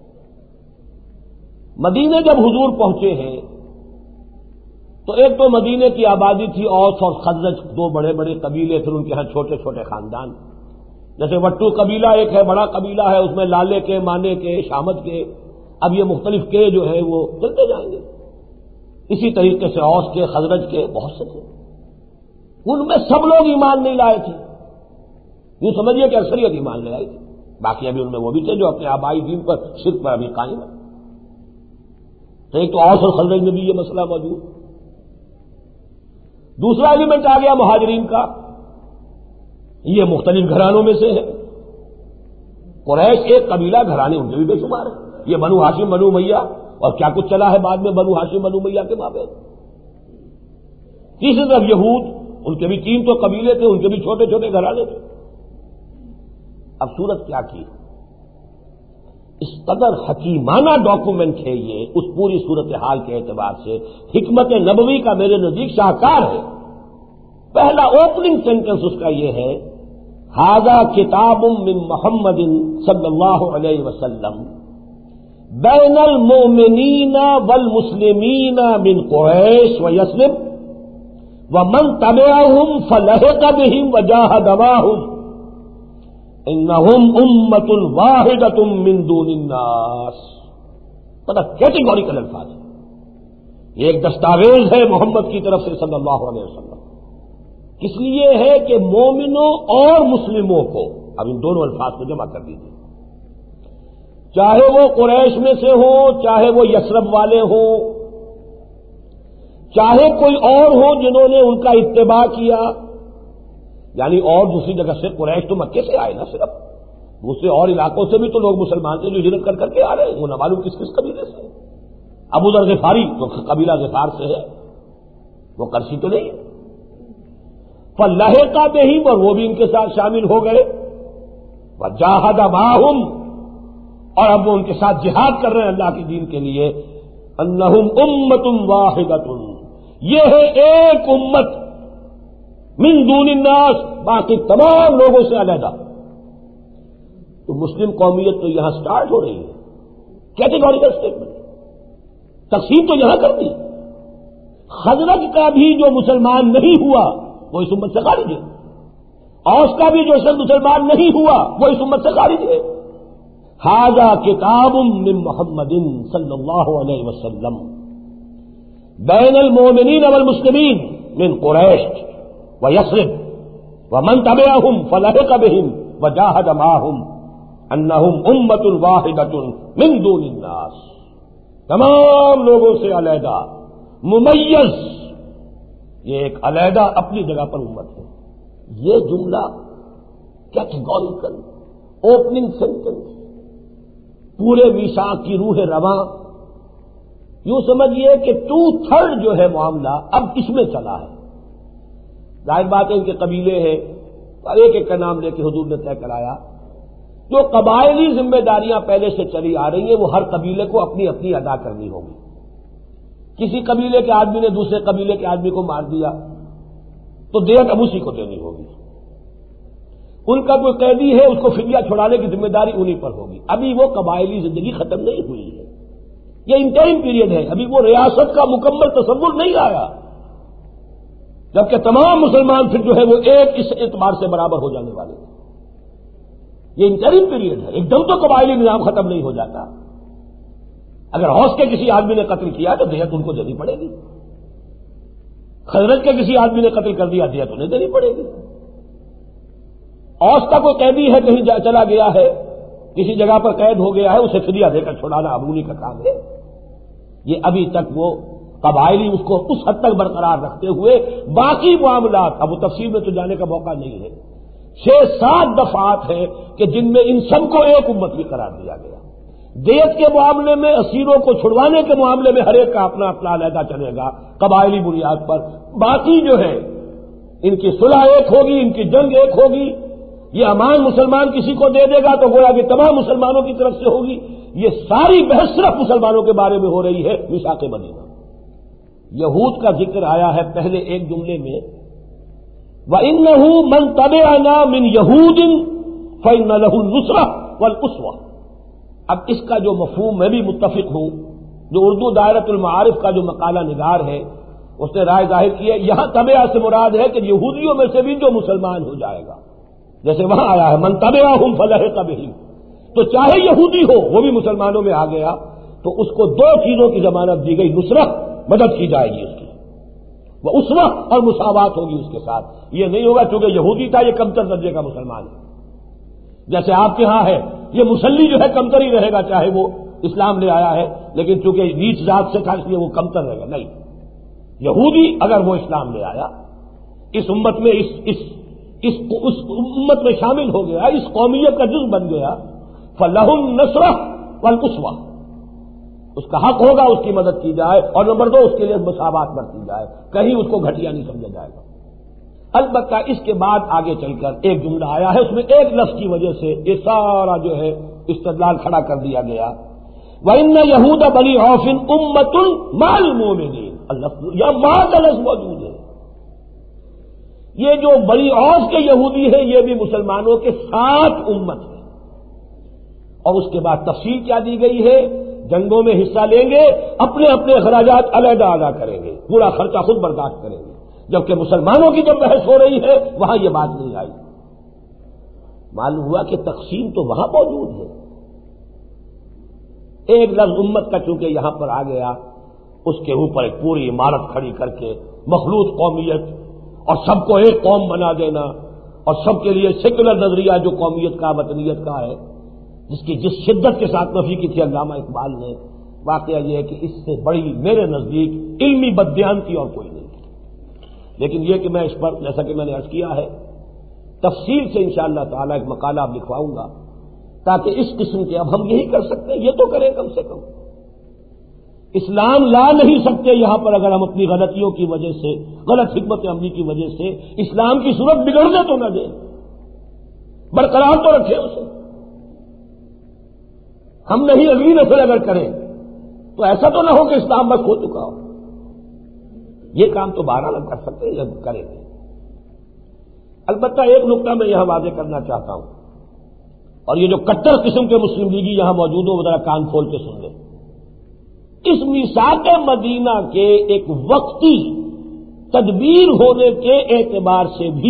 [SPEAKER 1] مدینے جب حضور پہنچے ہیں تو ایک تو مدینے کی آبادی تھی، اوس اور خزرج دو بڑے بڑے قبیلے، پھر ان کے ہاں چھوٹے چھوٹے خاندان. جیسے وٹو قبیلہ ایک ہے، بڑا قبیلہ ہے، اس میں لالے کے، مانے کے، شامت کے، اب یہ مختلف کے جو ہے وہ چلتے جائیں گے. اسی طریقے سے اوس کے، خزرج کے بہت سے تھے. ان میں سب لوگ ایمان نہیں لائے تھے، یوں سمجھیے کہ اکثریت ایمان لے آئی تھی. باقی ابھی ان میں وہ بھی تھے جو اپنے آبائی دین پر، شرک پر ابھی قائم ہے. تو ایک تو اوس اور خزرج میں بھی یہ مسئلہ موجود. دوسرا ایلیمنٹ آ گیا مہاجرین کا. یہ مختلف گھرانوں میں سے ہے. قریش ایک قبیلہ، گھرانے ان کے بھی بے شمار ہیں. یہ بنو ہاشم، بنو امیہ، اور کیا کچھ چلا ہے بعد میں بنو ہاشم بنو امیہ کے مابین. تیسری طرف یہود، ان کے بھی تین تو قبیلے تھے، ان کے بھی چھوٹے چھوٹے گھرانے تھے. اب صورت کیا کی، اس قدر حکیمانہ ڈاکومنٹ ہے یہ، اس پوری صورتحال کے اعتبار سے حکمت نبوی کا میرے نزدیک شاہکار ہے. پہلا اوپننگ سینٹنس اس کا یہ ہے، ھذا کتاب من محمد صلی اللہ علیہ وسلم بین المؤمنین والمسلمین من قریش ویثرب ومن تبعهم فلحق بهم وجاهد معهم انہم امۃ واحدۃ من دون الناس. بڑا کیٹیگوریکل الفاظ ہے. یہ ایک دستاویز ہے محمد کی طرف سے صلی اللہ علیہ وسلم. کس لیے ہے کہ مومنوں اور مسلموں کو، اب ان دونوں الفاظ کو جمع کر دیجیے، چاہے وہ قریش میں سے ہوں، چاہے وہ یثرب والے ہوں، چاہے کوئی اور ہو جنہوں نے ان کا اتباع کیا، یعنی اور دوسری جگہ سے، قریش تو مکے سے آئے نا، صرف دوسرے اور علاقوں سے بھی تو لوگ مسلمان تھے جو ہجرت کر کر کے آ رہے ہیں، وہ نہ معلوم کس کس قبیلے سے۔ ابو ذر غفاری جو قبیلہ غفار سے ہے، وہ قرشی تو نہیں، فلحق بہم، اور وہ بھی ان کے ساتھ شامل ہو گئے، وجاہد معہم، اور اب وہ ان کے ساتھ جہاد کر رہے ہیں اللہ کے دین کے لیے۔ انہم امۃ واحدۃ، یہ ہے ایک امت، من دون الناس، باقی تمام لوگوں سے علیحدہ۔ تو مسلم قومیت تو یہاں سٹارٹ ہو رہی ہے، کیٹیگوریکل اسٹیٹمنٹ، تقسیم تو یہاں کر دی۔ خزرج کا بھی جو مسلمان نہیں ہوا وہ اس امت سے خارج ہے، اوس کا بھی جو مسلمان نہیں ہوا وہ اس امت سے خارج ہے۔ ھذا کتاب من محمد صلی اللہ علیہ وسلم بین المؤمنین والمسلمین من قریش ویثرب ومن تبعهم فلحق بهم وجاہد معهم انہم امۃ واحدۃ من دون الناس، تمام لوگوں سے علیحدہ، ممیز، یہ ایک علیحدہ اپنی جگہ پر امت ہے۔ یہ جملہ کیٹیگوریکل اوپننگ سینٹنس، پورے میثاق کی روح رواں، یوں سمجھیے کہ 2/3 جو ہے معاملہ اب اس میں چلا ہے۔ ظاہر بات ہے ان کے قبیلے ہیں، اور ایک ایک کا نام لے کے حضور نے طے کرایا۔ جو قبائلی ذمہ داریاں پہلے سے چلی آ رہی ہیں وہ ہر قبیلے کو اپنی اپنی ادا کرنی ہوگی۔ کسی قبیلے کے آدمی نے دوسرے قبیلے کے آدمی کو مار دیا تو دیت اب اسی کو دینی ہوگی۔ ان کا کوئی قیدی ہے، اس کو فدیہ چھڑانے کی ذمہ داری انہی پر ہوگی۔ ابھی وہ قبائلی زندگی ختم نہیں ہوئی ہے، یہ انٹرم پیریڈ ہے، ابھی وہ ریاست کا مکمل تصور نہیں آیا، جبکہ تمام مسلمان پھر جو ہے وہ ایک اس اعتبار سے برابر ہو جانے والے ہیں۔ یہ انٹرم پیریڈ ہے، ایک دم تو قبائلی نظام ختم نہیں ہو جاتا۔ اگر اوس کے کسی آدمی نے قتل کیا تو دیت ان کو دینی پڑے گی، خزرج کے کسی آدمی نے قتل کر دیا دیت انہیں دینی پڑے گی۔ اوس کا کوئی قیدی ہے، کہیں چلا گیا ہے، کسی جگہ پر قید ہو گیا ہے، اسے فدیہ دے کر چھڑانا اب انہی کا کام ہے۔ یہ ابھی تک وہ قبائلی اس کو اس حد تک برقرار رکھتے ہوئے باقی معاملات، اب وہ تفصیل میں تو جانے کا موقع نہیں ہے، 6-7 دفعات ہیں کہ جن میں ان سب کو ایک امت بھی قرار دیا گیا۔ دیت کے معاملے میں، اسیروں کو چھڑوانے کے معاملے میں ہر ایک کا اپنا اپنا علیحدہ چلے گا قبائلی بنیاد پر، باقی جو ہے ان کی صلح ایک ہوگی، ان کی جنگ ایک ہوگی۔ یہ امان مسلمان کسی کو دے دے گا تو گویا کہ تمام مسلمانوں کی طرف سے ہوگی۔ یہ ساری بحث صرف مسلمانوں کے بارے میں ہو رہی ہے۔ میثاق مدینہ، یہود کا ذکر آیا ہے پہلے ایک جملے میں، وَإِنَّهُ مَن تَبِعَنَا مِن يَهُودٍ فَإِنَّ لَهُ النُّصْرَةَ وَالْأُسْوَةَ۔ اب اس کا جو مفہوم میں بھی متفق ہوں، جو اردو دائرۃ المعارف کا جو مقالہ نگار ہے اس نے رائے ظاہر کی ہے، یہاں تبعہ سے مراد ہے کہ یہودیوں میں سے بھی جو مسلمان ہو جائے گا، جیسے وہاں آیا ہے من تبعہم فلحق بہم، تو چاہے یہودی ہو وہ بھی مسلمانوں میں آ گیا تو اس کو 2 چیزوں کی ضمانت دی گئی، نصرت، مدد کی جائے گی اس کی، وہ اسوہ اور مساوات ہوگی اس کے ساتھ۔ یہ نہیں ہوگا چونکہ یہودی تھا یہ کمتر درجے کا مسلمان ہے، جیسے آپ کے ہاں ہے یہ مسلی جو ہے کمتر ہی رہے گا چاہے وہ اسلام لے آیا ہے، لیکن چونکہ نیچ ذات سے تھا اس لیے وہ کمتر رہے گا۔ نہیں، یہودی اگر وہ اسلام لے آیا، اس امت میں اس امت میں شامل ہو گیا، اس قومیت کا جز بن گیا، فَلَهُ النَّصْرَةُ وَالْأُسْوَةُ، اس کا حق ہوگا اس کی مدد کی جائے، اور نمبر 2 اس کے لیے مساوات برتی جائے، کہیں اس کو گھٹیا نہیں سمجھا جائے گا۔ البتہ اس کے بعد آگے چل کر ایک جملہ آیا ہے، اس میں ایک لفظ کی وجہ سے یہ سارا جو ہے استدلال کھڑا کر دیا گیا، وَإِنَّ يَهُودَ بَنِي عَوْفٍ أُمَّةٌ مَعَ الْمُؤْمِنِينَ، اللفظ یا مَعَ لفظ موجود ہے۔ یہ جو بنی عوف کے یہودی ہیں یہ بھی مسلمانوں کے ساتھ امت ہے، اور اس کے بعد تفصیل کیا دی گئی ہے، جنگوں میں حصہ لیں گے، اپنے اپنے اخراجات علیحدہ ادا کریں گے، پورا خرچہ خود برداشت کریں گے، جبکہ مسلمانوں کی جب بحث ہو رہی ہے وہاں یہ بات نہیں آئی۔ معلوم ہوا کہ تقسیم تو وہاں موجود ہے، ایک لفظ امت کا چونکہ یہاں پر آ گیا، اس کے اوپر ایک پوری عمارت کھڑی کر کے مخلوط قومیت اور سب کو ایک قوم بنا دینا، اور سب کے لیے سیکولر نظریہ جو قومیت کا، وطنیت کا ہے، جس شدت کے ساتھ نفی کی تھی علامہ اقبال نے، واقعہ یہ ہے کہ اس سے بڑی میرے نزدیک علمی بددیانتی اور کوئی نہیں، لیکن یہ کہ میں اس پر جیسا کہ میں نے عرض کیا ہے تفصیل سے انشاءاللہ تعالی ایک مقالہ اب لکھواؤں گا، تاکہ اس قسم کے اب ہم یہی کر سکتے ہیں، یہ تو کریں کم سے کم۔ اسلام لا نہیں سکتے یہاں پر اگر ہم اپنی غلطیوں کی وجہ سے، غلط حکمت عملی کی وجہ سے اسلام کی صورت بگڑنے تو نہ دیں، برقرار تو رکھیں اسے۔ ہم نہیں اگلی نسل اگر کریں تو ایسا تو نہ ہو کہ اسلام بس ہو چکا ہو۔ یہ کام تو بہرحال ہم کر سکتے ہیں، یہ کریں گے۔ البتہ ایک نقطہ میں یہاں واضح کرنا چاہتا ہوں، اور یہ جو کٹر قسم کے مسلم لیگی یہاں موجود ہو وہ ذرا کان کھول کے سن لیں۔ اس میثاق مدینہ کے ایک وقتی تدبیر ہونے کے اعتبار سے بھی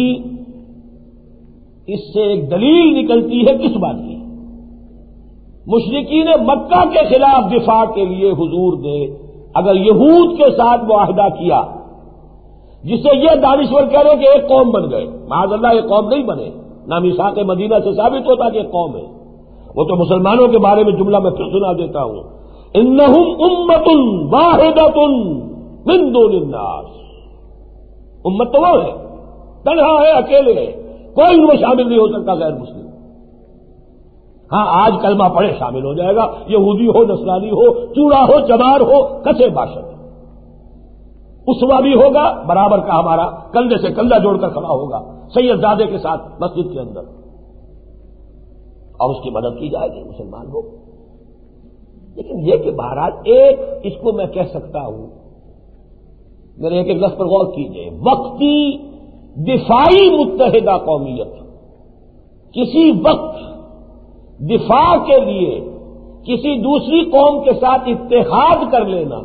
[SPEAKER 1] اس سے ایک دلیل نکلتی ہے کس بات کی؟ مشرکین مکہ کے خلاف دفاع کے لیے حضور نے اگر یہود کے ساتھ معاہدہ کیا، جسے یہ دانشور کہہ رہے کہ ایک قوم بن گئے، معاذ اللہ ایک قوم نہیں بنے، نہ میثاق مدینہ سے ثابت ہوتا کہ ایک قوم ہے، وہ تو مسلمانوں کے بارے میں جملہ میں پھر سنا دیتا ہوں، انہم امۃ واحدۃ من دون الناس، امت تو وہ ہے، تنہا ہے، اکیلے ہے، کوئی ان میں شامل نہیں ہو سکتا غیر مسلم۔ ہاں آج کلمہ پڑھے شامل ہو جائے گا، یہودی ہو، نصرانی ہو، چوڑا ہو، چمار ہو، کسے باشد، اسوا بھی ہوگا برابر کا، ہمارا کندھے سے کندھا جوڑ کر کھڑا ہوگا سید زادے کے ساتھ مسجد کے اندر، اور اس کی مدد کی جائے گی مسلمان لوگ۔ لیکن یہ کہ بہرحال ایک اس کو میں کہہ سکتا ہوں، میرے ایک لفظ پر غور کیجئے، وقتی دفاعی متحدہ قومیت، کسی وقت دفاع کے لیے کسی دوسری قوم کے ساتھ اتحاد کر لینا،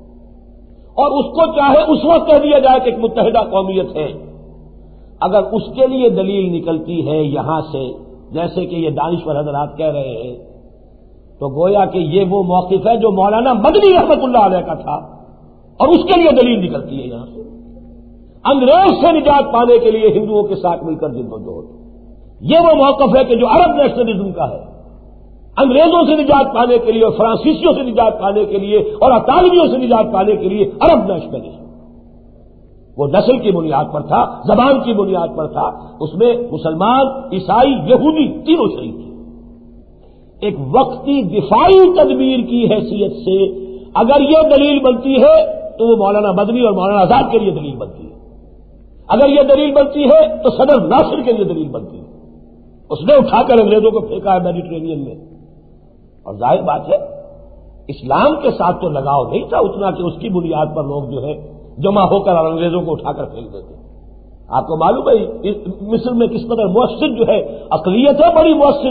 [SPEAKER 1] اور اس کو چاہے اس وقت کہہ دیا جائے کہ ایک متحدہ قومیت ہے، اگر اس کے لیے دلیل نکلتی ہے یہاں سے، جیسے کہ یہ دانشور حضرات کہہ رہے ہیں، تو گویا کہ یہ وہ موقف ہے جو مولانا مدنی رحمت اللہ علیہ کا تھا، اور اس کے لیے دلیل نکلتی ہے یہاں سے۔ انگریز سے نجات پانے کے لیے ہندوؤں کے ساتھ مل کر جدوجہد، یہ وہ موقف ہے کہ جو عرب نیشنلزم کا ہے، انگریزوں سے نجات پانے کے لیے اور فرانسیسیوں سے نجات پانے کے لیے اور اطالویوں سے نجات پانے کے لیے عرب نیشنلزم، وہ نسل کی بنیاد پر تھا، زبان کی بنیاد پر تھا، اس میں مسلمان، عیسائی، یہودی تینوں شریک تھے۔ ایک وقتی دفاعی تدبیر کی حیثیت سے اگر یہ دلیل بنتی ہے تو وہ مولانا مدنی اور مولانا آزاد کے لیے دلیل بنتی ہے، اگر یہ دلیل بنتی ہے تو صدر ناصر کے لیے دلیل بنتی ہے، اس نے اٹھا کر انگریزوں کو پھینکا ہے میڈیٹرینین میں، اور ظاہر بات ہے اسلام کے ساتھ تو لگاؤ نہیں تھا اتنا کہ اس کی بنیاد پر لوگ جو ہے جمع ہو کر اور انگریزوں کو اٹھا کر پھینک دیتے۔ آپ کو معلوم ہے مصر میں کس قدر مؤثر جو ہے اقلیت ہے، بڑی مؤثر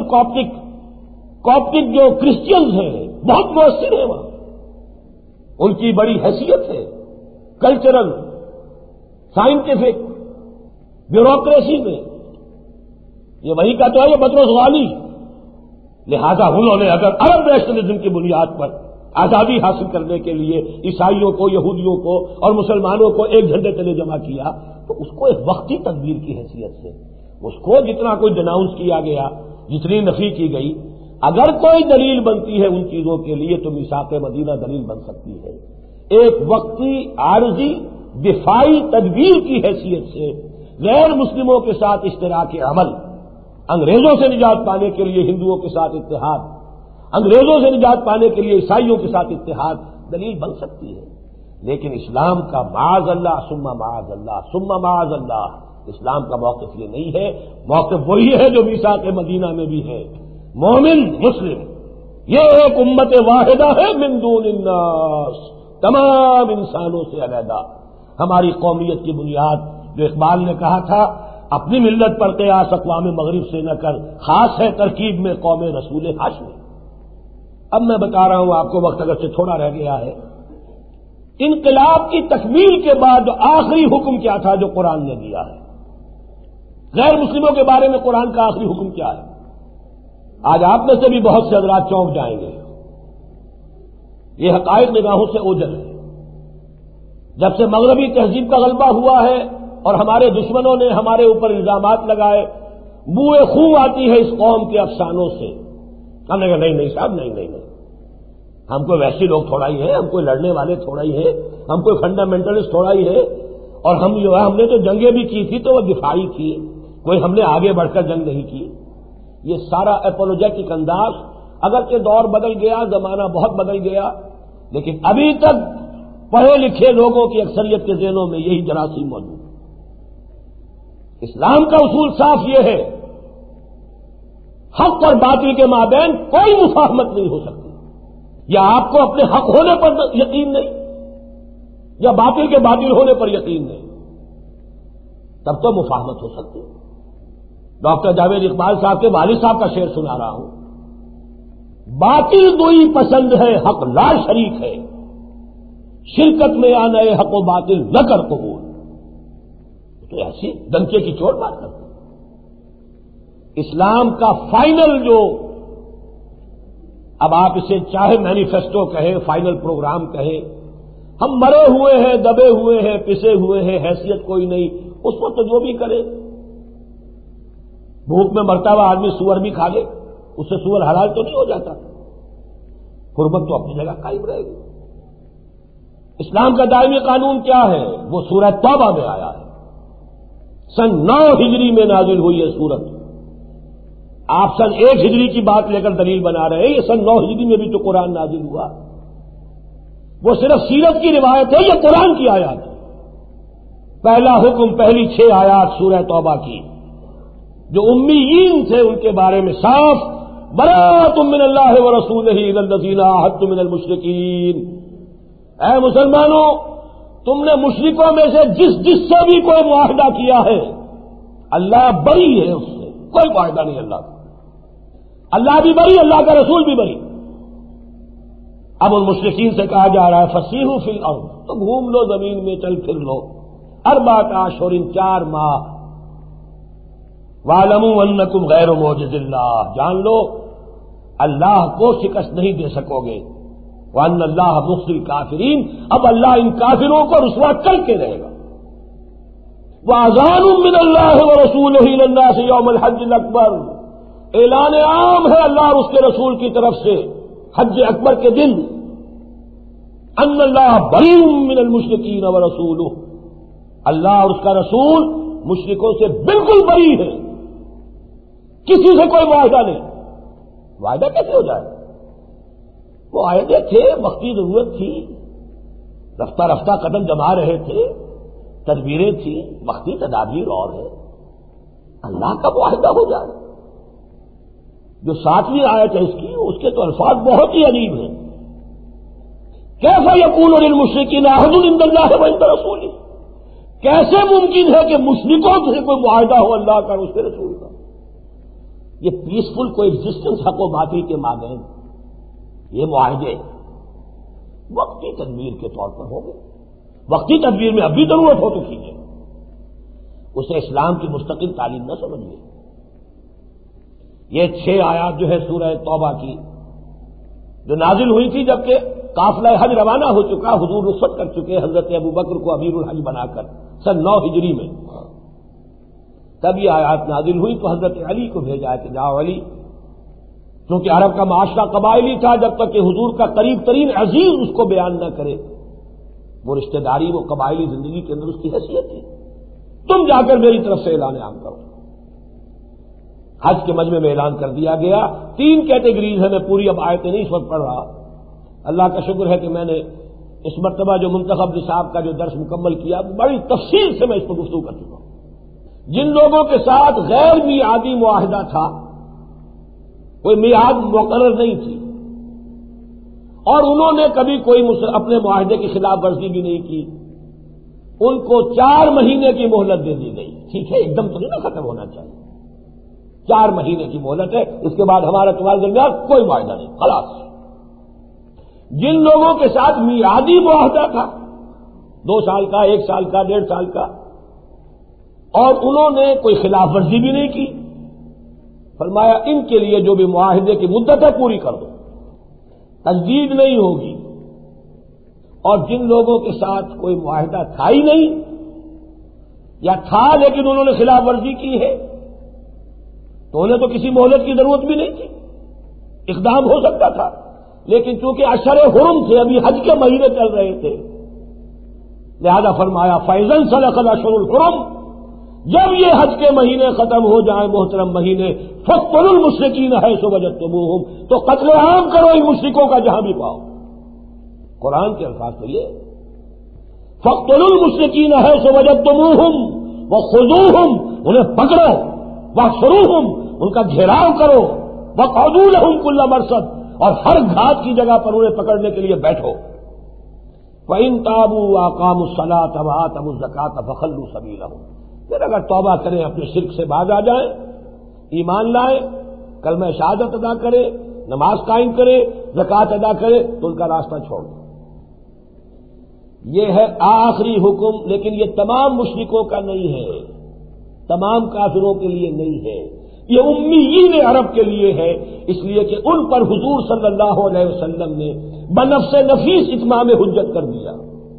[SPEAKER 1] کاپٹک جو کرسچنز ہیں بہت مؤثر ہے وہاں، ان کی بڑی حیثیت ہے، کلچرل، سائنٹیفک، بیوروکریسی میں، یہ وہی کا تو ہے یہ بطرس غالی۔ لہذا انہوں نے اگر عرب نیشنلزم کی بنیاد پر آزادی حاصل کرنے کے لیے عیسائیوں کو، یہودیوں کو اور مسلمانوں کو ایک جھنڈے تلے جمع کیا، تو اس کو ایک وقتی تدبیر کی حیثیت سے اس کو جتنا کوئی ڈیناؤنس کیا گیا، جتنی نفی کی گئی، اگر کوئی دلیل بنتی ہے ان چیزوں کے لیے تو میثاق مدینہ دلیل بن سکتی ہے۔ ایک وقتی عارضی دفاعی تدبیر کی حیثیت سے غیر مسلموں کے ساتھ اشتراک عمل، انگریزوں سے نجات پانے کے لیے ہندوؤں کے ساتھ اتحاد، انگریزوں سے نجات پانے کے لیے عیسائیوں کے ساتھ اتحاد دلیل بن سکتی ہے، لیکن اسلام کا معاذ اللہ ثم معاذ اللہ ثم معاذ اللہ، اسلام کا موقف یہ نہیں ہے، موقف وہی ہے جو میثاق مدینہ میں بھی ہے، مومن مسلم یہ ایک امت واحدہ ہے من دون الناس، تمام انسانوں سے علیحدہ۔ ہماری قومیت کی بنیاد جو اقبال نے کہا تھا، اپنی ملت پر قیاس اقوام مغرب سے نہ کر، خاص ہے ترکیب میں قوم رسول ہاشمی۔ اب میں بتا رہا ہوں آپ کو، وقت اگر سے تھوڑا رہ گیا ہے، انقلاب کی تکمیل کے بعد جو آخری حکم کیا تھا جو قرآن نے دیا ہے، غیر مسلموں کے بارے میں قرآن کا آخری حکم کیا ہے؟ آج آپ میں سے بھی بہت سے حضرات چونک جائیں گے، یہ حقائق نگاہوں سے اوجھل ہے۔ جب سے مغربی تہذیب کا غلبہ ہوا ہے اور ہمارے دشمنوں نے ہمارے اوپر الزامات لگائے، بوئے خون آتی ہے اس قوم کے افسانوں سے، ہم نے کہا نہیں صاحب، نہیں، ہم کوئی ویسے لوگ تھوڑا ہی ہیں، ہم کوئی لڑنے والے تھوڑا ہی ہیں، ہم کوئی فنڈامنٹلسٹ تھوڑا ہی ہیں، اور ہم جو ہے ہم نے تو جنگیں بھی کی تھی تو وہ دفاعی تھی، کوئی ہم نے آگے بڑھ کر جنگ نہیں کی. یہ سارا اپولوجیٹک انداز، اگرچہ دور بدل گیا، زمانہ بہت بدل گیا، لیکن ابھی تک پڑھے لکھے لوگوں کی اکثریت کے ذہنوں میں یہی جراثیم موجود ہے. اسلام کا اصول صاف یہ ہے، حق اور باطل کے مابین کوئی مفاہمت نہیں ہو سکتی. یا آپ کو اپنے حق ہونے پر یقین نہیں، یا باطل کے باطل ہونے پر یقین نہیں، تب تو مفاہمت ہو سکتی. ڈاکٹر جاوید اقبال صاحب کے والد صاحب کا شعر سنا رہا ہوں، باطل دوئی پسند ہے حق لا شریک ہے، شرکت میں آنا حق و باطل نہ کر قبول. تو ایسی دنکے کی چوٹ بات کرتے. اسلام کا فائنل جو، اب آپ اسے چاہے مینیفیسٹو کہیں، فائنل پروگرام کہیں، ہم مرے ہوئے ہیں، دبے ہوئے ہیں، پسے ہوئے ہیں، حیثیت کوئی نہیں، اس پر تو جو بھی کرے. بھوک میں مرتا ہوا آدمی سور بھی کھا لے، اس سے سور حلال تو نہیں ہو جاتا، حرمت تو اپنی جگہ قائم رہے گی. اسلام کا دائمی قانون کیا ہے؟ وہ سورہ توبہ میں آیا ہے، سن 9 ہجری میں نازل ہوئی ہے سورت. آپ سن 1 ہجری کی بات لے کر دلیل بنا رہے ہیں، یہ سن 9 ہجری میں بھی تو قرآن نازل ہوا. وہ صرف سیرت کی روایت ہے، یہ قرآن کی آیات ہے. پہلا حکم پہلی 6 آیات سورہ توبہ کی، جو امیین تھے ان کے بارے میں صاف، براءۃ من اللہ ورسولہ الی الذین عاہدتم من المشرکین. اے مسلمانوں، تم نے مشرکوں میں سے جس سے بھی کوئی معاہدہ کیا ہے، اللہ بری ہے، اس سے کوئی معاہدہ نہیں. اللہ بھی بری، اللہ کا رسول بھی بری. اب ان مشرکین سے کہا جا رہا ہے فسیحوا فی الارض، تو گھوم لو زمین میں، چل پھر لو. 4 اشہر 4 ماہ، وَاعْلَمُوا أَنَّكُمْ غَيْرُ مُعْجِزِ اللَّهِ، جان لو اللہ کو شکست نہیں دے سکو گے. وَأَنَّ اللَّهَ مُخْزِي الْكَافِرِينَ، اب اللہ ان کافروں کو رسوا کر کے رہے گا. وَأَذَانٌ مِّنَ اللَّهِ وَرَسُولِهِ إِلَى النَّاسِ يَوْمَ الْحَجِّ الْأَكْبَرِ، اعلان عام ہے اللہ اور اس کے رسول کی طرف سے حج اکبر کے دن، ان اللہ بریء من المشرکین ورسولہ، اللہ اور اس کا رسول مشرکوں سے بالکل بری ہے، کسی سے کوئی معاہدہ نہیں. معاہدہ کیسے ہو جائے؟ معاہدے تھے، وقتی ضرورت تھی، رفتہ رفتہ قدم جما رہے تھے، تدبیریں تھیں، وقتی تدابیر اور ہے. اللہ کا معاہدہ ہو جائے. جو 7ویں آیت ہے اس کے تو الفاظ بہت ہی عجیب ہیں. کیسا یکون للمشرکین عہد عند اللہ وعند رسولہ، کیسے ممکن ہے کہ مشرکوں سے کوئی معاہدہ ہو اللہ کا اور اس کے رسول کا؟ یہ پیسفل کو ایگزسٹنس حق و باطل کے مابین، یہ معاہدے وقتی تدبیر کے طور پر ہوں گے. وقتی تدبیر میں اب بھی ضرورت ہو تو کیجیے، اسے اسلام کی مستقل تعلیم نہ سمجھیے. یہ 6 آیات جو ہے سورہ توبہ کی، جو نازل ہوئی تھی جبکہ قافلہ حج روانہ ہو چکا، حضور رخصت کر چکے حضرت ابوبکر کو امیر الحج بنا کر سن 9 ہجری میں، تب یہ آیات نازل ہوئی تو حضرت علی کو بھیجا کہ جاؤ علی، کیونکہ عرب کا معاشرہ قبائلی تھا، جب تک کہ حضور کا قریب ترین عزیز اس کو بیان نہ کرے، وہ رشتہ داری، وہ قبائلی زندگی کے اندر اس کی حیثیت تھی. تم جا کر میری طرف سے اعلان عام کرو. حج کے مجمع میں اعلان کر دیا گیا. 3 کیٹیگریز ہیں، میں پوری اب آیتیں نہیں اس وقت پڑھ رہا. اللہ کا شکر ہے کہ میں نے اس مرتبہ جو منتخب نصاب کا جو درس مکمل کیا، بڑی تفصیل سے میں اس پر گفتگو کر چکا ہوں. جن لوگوں کے ساتھ غیر میعادی معاہدہ تھا، کوئی میعاد مقرر نہیں تھی، اور انہوں نے کبھی کوئی اپنے معاہدے کی خلاف ورزی بھی نہیں کی، ان کو 4 مہینے کی مہلت دے دی گئی. ٹھیک ہے، ایک دم تو نہیں نا ختم ہونا چاہیے، 4 مہینے کی مہلت ہے، اس کے بعد ہمارا تمہارے درمیان کوئی معاہدہ نہیں، خلاص. جن لوگوں کے ساتھ میعادی معاہدہ تھا، 2 سال کا، 1 سال کا، 1.5 سال کا، اور انہوں نے کوئی خلاف ورزی بھی نہیں کی، فرمایا ان کے لیے جو بھی معاہدے کی مدت ہے پوری کر دو، تجدید نہیں ہوگی. اور جن لوگوں کے ساتھ کوئی معاہدہ تھا ہی نہیں، یا تھا لیکن انہوں نے خلاف ورزی کی ہے، تو انہیں تو کسی مہلت کی ضرورت بھی نہیں تھی، اقدام ہو سکتا تھا. لیکن چونکہ اشر حرم تھے، ابھی حج کے مہینے چل رہے تھے، لہذا فرمایا فَإِذَا انْسَلَخَ الْأَشْهُرُ الْحُرُمُ، جب یہ حج کے مہینے ختم ہو جائیں محترم مہینے، فَاقْتُلُوا الْمُشْرِكِينَ حَيْثُ وَجَدتُّمُوهُمْ، تو قتل عام کرو ان مشرکوں کا جہاں بھی پاؤ۔ قرآن کے الفاظ تو یہ فَاقْتُلُوا الْمُشْرِكِينَ حَيْثُ وَجَدتُّمُوهُمْ وَخُذُوهُمْ، انہیں پکڑو، وَاحْصُرُوهُمْ، ان کا گھیراؤ کرو، وَاقْعُدُوا لَهُمْ كُلَّ مَرْصَدٍ، اور ہر گھات کی جگہ پر انہیں پکڑنے کے لیے بیٹھو۔ وَإِن تَابُوا وَأَقَامُوا الصَّلَاةَ وَآتَوُا الزَّكَاةَ فَخَلُّوا سَبِيلَهُمْ، پھر اگر توبہ کریں، اپنے شرک سے باز آ جائیں، ایمان لائیں، کلمہ شہادت ادا کرے، نماز قائم کرے، زکوٰۃ ادا کرے، تو ان کا راستہ چھوڑ دو۔ یہ ہے آخری حکم، لیکن یہ تمام مشرکوں کا نہیں ہے، تمام کافروں کے لیے نہیں ہے، یہ امیین عرب کے لیے ہے، اس لیے کہ ان پر حضور صلی اللہ علیہ وسلم نے بنفس نفیس اتمام حجت کر دیا۔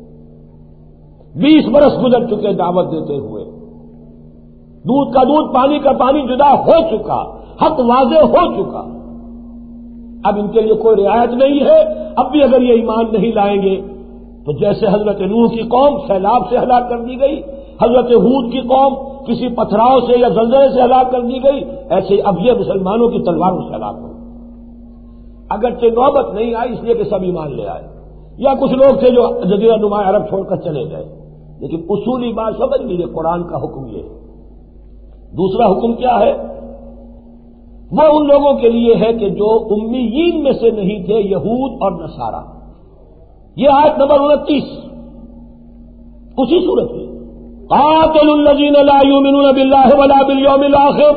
[SPEAKER 1] 20 برس گزر چکے دعوت دیتے ہوئے، دودھ کا دودھ پانی کا پانی جدا ہو چکا، حق واضح ہو چکا، اب ان کے لیے کوئی رعایت نہیں ہے۔ اب بھی اگر یہ ایمان نہیں لائیں گے تو جیسے حضرت نوح کی قوم سیلاب سے ہلاک کر دی گئی، حضرت ہود کی قوم کسی پتھراؤ سے یا زلزلے سے ہلاک کر دی گئی، ایسے اب یہ مسلمانوں کی تلواروں سے ہلاک ہو۔ اگرچہ نوبت نہیں آئی اس لیے کہ سب ایمان لے آئے، یا کچھ لوگ تھے جو جزیرہ نما عرب چھوڑ کر چلے گئے، لیکن اصولی بات سمجھ لیجیے، قرآن کا حکم یہ ہے۔ دوسرا حکم کیا ہے؟ وہ ان لوگوں کے لیے ہے کہ جو امیین میں سے نہیں تھے، یہود اور نصارہ۔ یہ آیت نمبر 29 اسی سورت میں، قاتلوا الذین لا یؤمنون باللہ ولا بالیوم الآخر،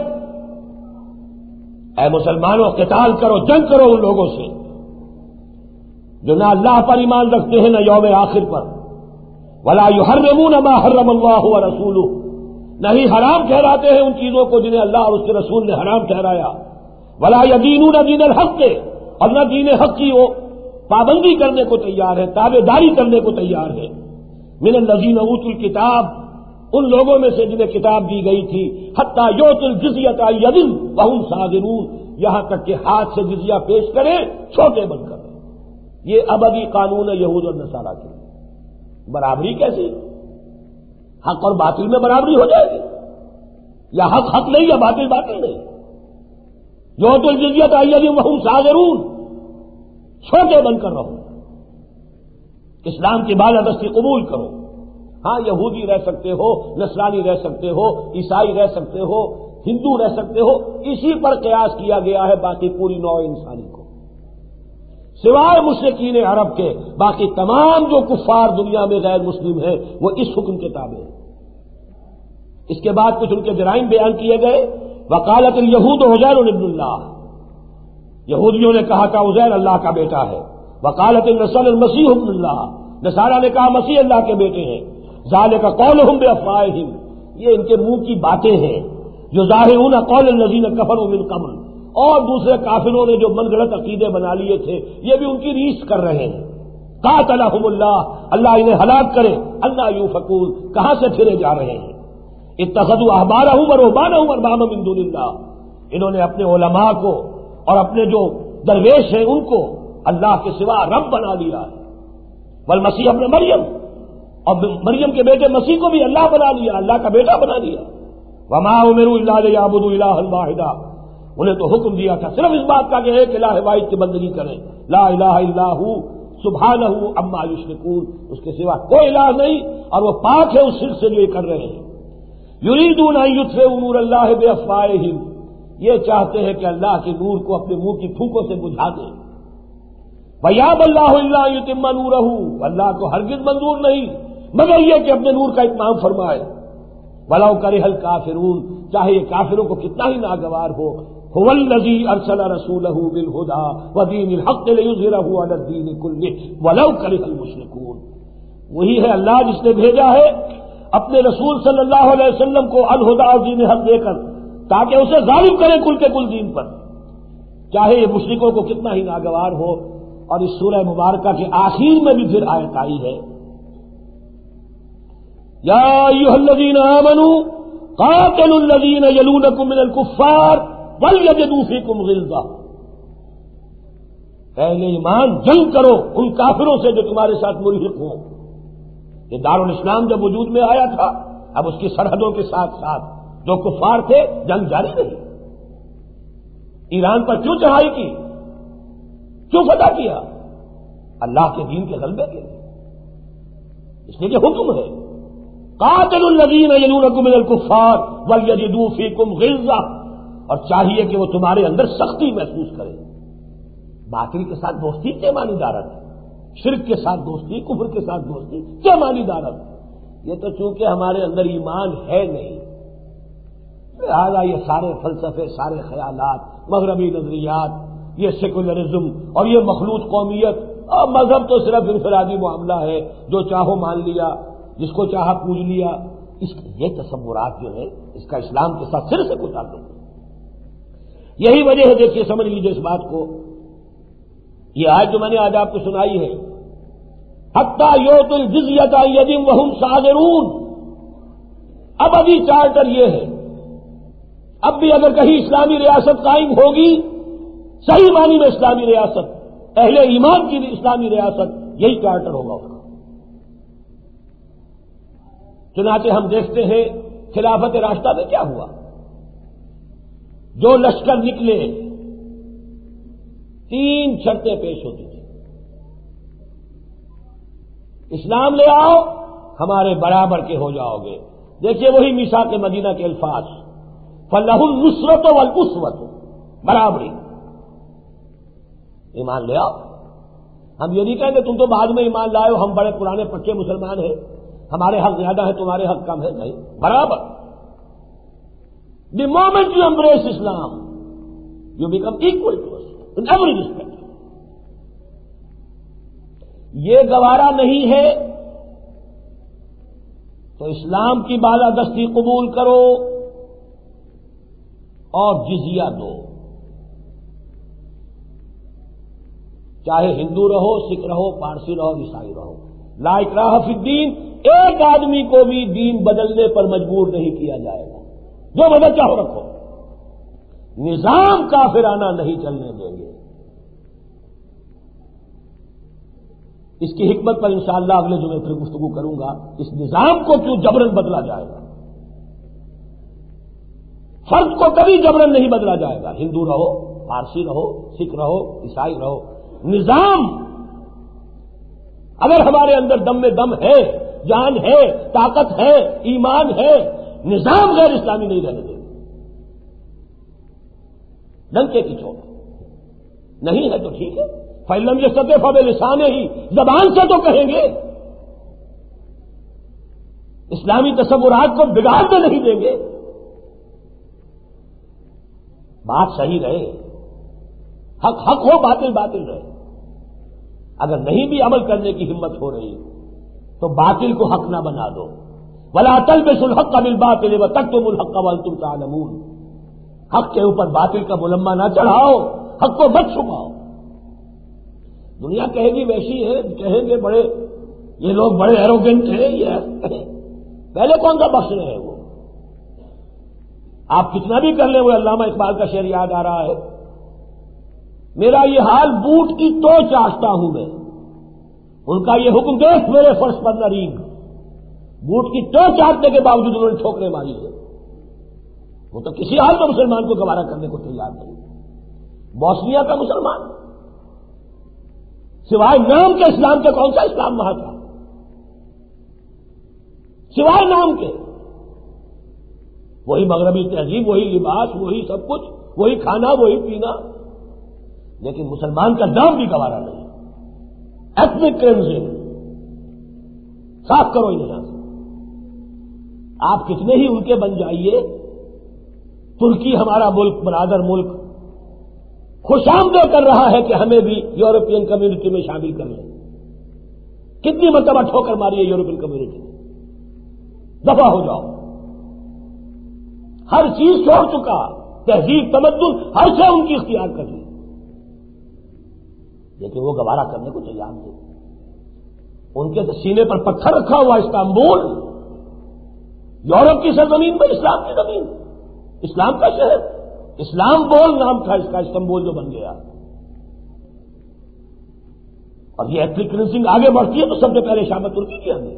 [SPEAKER 1] اے مسلمانوں قتال کرو، جنگ کرو ان لوگوں سے جو نہ اللہ پر ایمان رکھتے ہیں نہ یوم آخر پر، ولا یحرمون ما حرم اللہ ورسولہ، نہیں حرام ٹھہراتے ہیں ان چیزوں کو جنہیں اللہ اور اس کے رسول نے حرام ٹھہرایا، ولا یدینون دین الحق، اور نہ دین حق کی وہ پابندی کرنے کو تیار ہے، تابع داری کرنے کو تیار ہے، من الذین اوتوا الکتاب، ان لوگوں میں سے جنہیں کتاب دی گئی تھی، حتی یؤتوا الجزیۃ عن ید وہم صاغرون، یہاں تک کہ ہاتھ سے جزیہ پیش کریں چھوٹے بن کر۔ یہ ابدی قانون ہے یہود اور نصارہ کے۔ برابری کیسی؟ حق اور باطل میں برابری ہو جائے گی؟ یا حق حق نہیں یا باطل باطل نہیں؟ یؤتوا الجزیۃ عن ید وہم صاغرون، چھوٹے بن کر رہو، اسلام کی بالادستی قبول کرو۔ ہاں یہودی رہ سکتے ہو، نصرانی رہ سکتے ہو، عیسائی رہ سکتے ہو، ہندو رہ سکتے ہو، اسی پر قیاس کیا گیا ہے باقی پوری نوع انسانی کو، سوائے مشرکین عرب کے باقی تمام جو کفار دنیا میں غیر مسلم ہیں وہ اس حکم کے تابع ہیں۔ اس کے بعد کچھ ان کے جرائم بیان کیے گئے۔ وقالت الیہود عزیر ابن اللہ، یہودیوں نے کہا تھا عزیر اللہ کا بیٹا ہے۔ وقالت النصارى المسیح ابن اللہ، نصارہ نے کہا مسیح اللہ کے بیٹے ہیں۔ ذالک قولہم بافواہہم، یہ ان کے منہ کی باتیں ہیں، یظاہرون قول الذین کفروا من قبل، اور دوسرے کافروں نے جو من گھڑت عقیدے بنا لیے تھے یہ بھی ان کی ریس کر رہے ہیں۔ قاتلہم اللہ، اللہ انہیں ہلاک کرے، انا یؤفکون، کہاں سے پھرے جا رہے ہیں۔ اتخذوا احبارہم ورہبانہم اربابا من دون اللہ، انہوں نے اپنے علماء کو اور اپنے جو درویش ہیں ان کو اللہ کے سوا رب بنا لیا ہے۔ والمسیح ابن مریم، اور مریم کے بیٹے مسیح کو بھی اللہ بنا لیا، اللہ کا بیٹا بنا لیا۔ وما امروا الا لیعبدوا الہا واحدا، انہیں تو حکم دیا تھا صرف اس بات کا کہ ایک الہ واحد کی بندگی کریں، لا الہ الا ہو سبحانہ عما یشرکون، اس کے سوا کوئی الہ نہیں اور وہ پاک ہے اس شرک سے جو یہ کر رہے ہیں۔ یریدون ان یطفئوا نور اللہ بافواہہم، یہ چاہتے ہیں کہ اللہ کے نور کو اپنے منہ کی پھونکوں سے بجھا دیں۔ وَيَأْبَى اللَّهُ إِلَّا أَن يُتِمَّ نُورَهُ، اللہ کو ہرگز منظور نہیں مگر یہ کہ اپنے نور کا اتمام فرمائے۔ وَلَوْ كَرِهَ الْكَافِرُونَ، چاہے یہ کافروں کو کتنا ہی ناگوار ہو۔ هُوَ الَّذِي أَرْسَلَ رَسُولَهُ بِالْهُدَىٰ وَدِينِ الْحَقِّ لِيُظْهِرَهُ عَلَى الدِّينِ كُلِّهِ وَلَوْ كَرِهَ الْمُشْرِكُونَ، وہی ہے اللہ جس نے بھیجا ہے اپنے رسول صلی اللہ علیہ وسلم کو الہدیٰ اور دین حق دے کر تاکہ اسے غالب کرے کل کے کل دین پر، چاہے یہ مشرکوں کو کتنا ہی ناگوار ہو۔ اور اس سورہ مبارکہ کے آخر میں بھی پھر آیت آئی ہے، یا ایھا الذین آمنوا قاتلوا الذین یلونکم من الکفار ولیجدوا فیکم غلظہ، اہل ایمان جنگ کرو ان کافروں سے جو تمہارے ساتھ ملحق ہوں. یہ دارالاسلام جب وجود میں آیا تھا، اب اس کی سرحدوں کے ساتھ ساتھ جو کفار تھے جنگ جاری رہی. ایران پر کیوں چڑھائی کی، کیوں فتح کیا؟ اللہ کے دین کے غلبے کے لیے. اس لیے کہ حکم ہے قاتلوا الذین یلونکم من الکفار ولیجدوا فیکم غلظہ، اور چاہیے کہ وہ تمہارے اندر سختی محسوس کریں. باطل کے ساتھ دوستی کیا معنی دارت، شرک کے ساتھ دوستی، کفر کے ساتھ دوستی کیا معنی دارت. یہ تو چونکہ ہمارے اندر ایمان ہے نہیں، لہذا یہ سارے فلسفے، سارے خیالات، مغربی نظریات، یہ سیکولرزم اور یہ مخلوط قومیت اور مذہب تو صرف انفرادی معاملہ ہے، جو چاہو مان لیا، جس کو چاہا پوج لیا. یہ تصورات جو ہے اس کا اسلام کے ساتھ سر سے کوئی تعلق نہیں. یہی وجہ ہے، دیکھیے سمجھ لیجیے اس بات کو. یہ آیت جو میں نے آج آپ کو سنائی ہے، حتیٰ یؤتوا الجزیۃ عن ید وہم صاغرون، اب ابھی چارٹر یہ ہے، اب بھی اگر کہیں اسلامی ریاست قائم ہوگی، صحیح معنی میں اسلامی ریاست، اہل ایمان کی اسلامی ریاست، یہی چارٹر ہوگا اس کا. چنانچہ ہم دیکھتے ہیں خلافت راشدہ میں کیا ہوا. جو لشکر نکلے 3 شرطیں پیش ہوتی تھیں. اسلام لے آؤ، ہمارے برابر کے ہو جاؤ گے. دیکھیے وہی میثاق مدینہ کے الفاظ، فَلَهُ النُّصْرَةُ وَالْأُسْوَةُ، برابری. ایمان لے آؤ. ہم یہ نہیں کہیں کہ تم تو بعد میں ایمان لائے ہو، ہم بڑے پرانے پکے مسلمان ہیں، ہمارے حق زیادہ ہے تمہارے حق کم ہے. نہیں، برابر. The moment you embrace Islam, you become equal to us in every respect. یہ گوارا نہیں ہے تو اسلام کی بالادستی قبول کرو اور جزیہ دو. چاہے ہندو رہو، سکھ رہو، پارسی رہو، عیسائی رہو. لا اکراہ فی الدین، ایک آدمی کو بھی دین بدلنے پر مجبور نہیں کیا جائے گا. جو مدد چاہو رکھو، نظام کافرانہ نہیں چلنے دیں گے. اس کی حکمت پر انشاءاللہ اگلے جمعے پھر گفتگو کروں گا. اس نظام کو کیوں جبرن بدلا جائے گا؟ فرد کو کبھی جبرن نہیں بدلا جائے گا. ہندو رہو، پارسی رہو، سکھ رہو، عیسائی رہو. نظام اگر ہمارے اندر دم میں دم ہے، جان ہے، طاقت ہے، ایمان ہے، نظام غیر اسلامی نہیں رہنے دیں. ڈنکے کی چوٹ نہیں ہے تو ٹھیک ہے. فَإِن لَّمْ يَسْتَطِعْ فَبِلِسَانِهِ، زبان سے تو کہیں گے. اسلامی تصورات کو بگاڑنے نہیں دیں گے. بات صحیح رہے، حق حق ہو، باطل باطل رہے. اگر نہیں بھی عمل کرنے کی ہمت ہو رہی تو باطل کو حق نہ بنا دو. وَلَا تَلْبِسُوا الْحَقَّ بِالْبَاطِلِ وَتَكْتُمُوا الْحَقَّ وَأَنْتُمْ تَعْلَمُونَ. حق کے اوپر باطل کا ملمہ نہ چڑھاؤ، حق کو مت چھپاؤ. دنیا کہے گی ویسی ہے، کہیں گے بڑے یہ لوگ بڑے ایروگنٹ ہیں. یہ پہلے کون سا بخش رہے ہیں وہ؟ آپ کتنا بھی کر لیں. وہ علامہ اقبال کا شعر یاد آ رہا ہے، میرا یہ حال بوٹ کی تو چاہتا ہوں میں، ان کا یہ حکم دیکھ میرے فرش پر نہ ریگ. بوٹ کی تو چاہنے کے باوجود انہوں نے ٹھوکریں ماری ہے. وہ تو کسی حال میں مسلمان کو گوارا کرنے کو تیار نہیں. بوسنیا کا مسلمان سوائے نام کے اسلام کے کون سا اسلام وہاں تھا؟ سوائے نام کے وہی مغربی تہذیب، وہی لباس، وہی سب کچھ، وہی کھانا، وہی پینا، لیکن مسلمان کا نام بھی گوارا نہیں. ایتھنک کلینزنگ، صاف کرو یہاں سے. آپ کتنے ہی ان کے بن جائیے. ترکی ہمارا ملک، برادر ملک، خوش آمدید کر رہا ہے کہ ہمیں بھی یورپین کمیونٹی میں شامل کر لیں. کتنی مرتبہ ٹھوکر ماری ہے یورپین کمیونٹی میں. دفع ہو جاؤ. ہر چیز چھوڑ چکا، تہذیب، تمدن، ہر شے ان کی اختیار کر لی، لیکن وہ گوارا کرنے کو تیار نہیں. ان کے سینے پر پتھر رکھا ہوا استنبول، یورپ کی سرزمین میں اسلام کی زمین، اسلام کا شہر، اسلام بول نام تھا اس کا، استنبول جو بن گیا. اور یہ ایتھنک کلینزنگ آگے بڑھتی ہے تو سب سے پہلے شام ترکی کی آگے.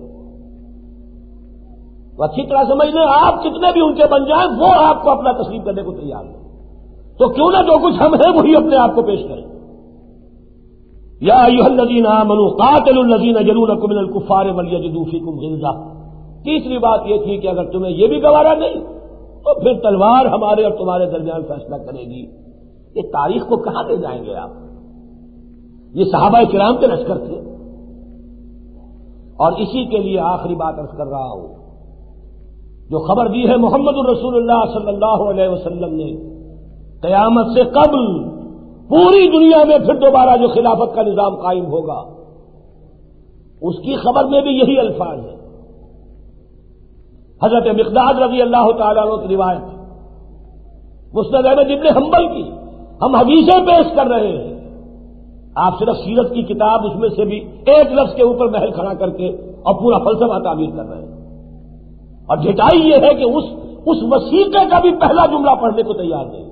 [SPEAKER 1] تو اچھی طرح سمجھ لیں آپ کتنے بھی ان کے بن جائیں وہ آپ کو اپنا تسلیم کرنے کو تیار ہے. تو کیوں نہ جو کچھ ہم ہیں وہی اپنے آپ کو پیش کریں. یا ایھا الذین آمنوا قاتلوا الذین یلونکم من الکفار ولیجدوا فیکم غلظہ. تیسری بات یہ تھی کہ اگر تمہیں یہ بھی گوارا نہیں تو پھر تلوار ہمارے اور تمہارے درمیان فیصلہ کرے گی. یہ تاریخ کو کہاں لے جائیں گے آپ؟ یہ صحابہ کرام کے لشکر تھے. اور اسی کے لیے آخری بات عرض کر رہا ہوں، جو خبر دی ہے محمد الرسول اللہ صلی اللہ علیہ وسلم نے، قیامت سے قبل پوری دنیا میں پھر دوبارہ جو خلافت کا نظام قائم ہوگا اس کی خبر میں بھی یہی الفاظ ہیں. حضرت مقداد رضی اللہ تعالیٰ عنہ کی روایت مسند احمد ابن حنبل کی، ہم حدیثیں پیش کر رہے ہیں. آپ صرف سیرت کی کتاب اس میں سے بھی ایک لفظ کے اوپر محل کھڑا کر کے اور پورا فلسفہ تعبیر کر رہے ہیں. اور جھٹائی یہ ہے کہ اس وثیقے کا بھی پہلا جملہ پڑھنے کو تیار نہیں.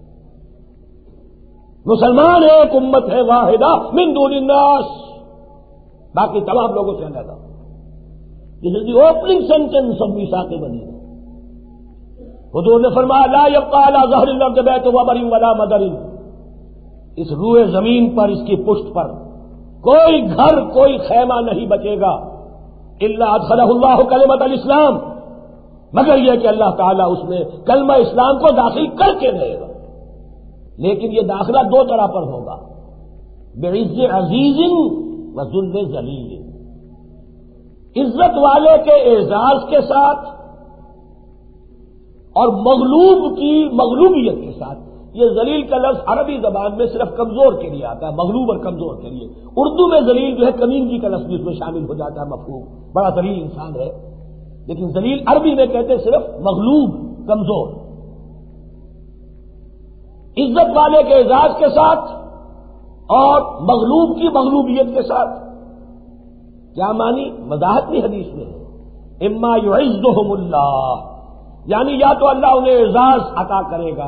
[SPEAKER 1] مسلمان ایک امت ہے واحدہ من دون الناس، باقی تمام لوگوں سے علیحدہ. This is the opening sentence of میثاق بنی. حضور نے فرمایا لا یبقى علی ظہر الارض بیت وبر ولا مدر. اس روئے زمین پر، اس کی پشت پر کوئی گھر کوئی خیمہ نہیں بچے گا الا ادخلہ اللہ کلمۃ الاسلام، مگر یہ کہ اللہ تعالیٰ اس میں کلمہ اسلام کو داخل کر کے رہے گا. لیکن یہ داخلہ دو طرح پر ہوگا، بعز عزیز و ذل ذلیل. عزت والے کے اعزاز کے ساتھ اور مغلوب کی مغلوبیت کے ساتھ. یہ ذلیل کا لفظ عربی زبان میں صرف کمزور کے لیے آتا ہے، مغلوب اور کمزور کے لیے. اردو میں ذلیل جو ہے کمینگی کا لفظ بھی اس میں شامل ہو جاتا ہے، مفہوم بڑا ذلیل انسان ہے. لیکن ذلیل عربی میں کہتے ہیں صرف مغلوب، کمزور. عزت والے کے اعزاز کے ساتھ اور مغلوب کی مغلوبیت کے ساتھ. کیا معنی؟ وضاحت بھی حدیث میں ہے. اما یعزهم اللہ، یعنی یا تو اللہ انہیں اعزاز عطا کرے گا،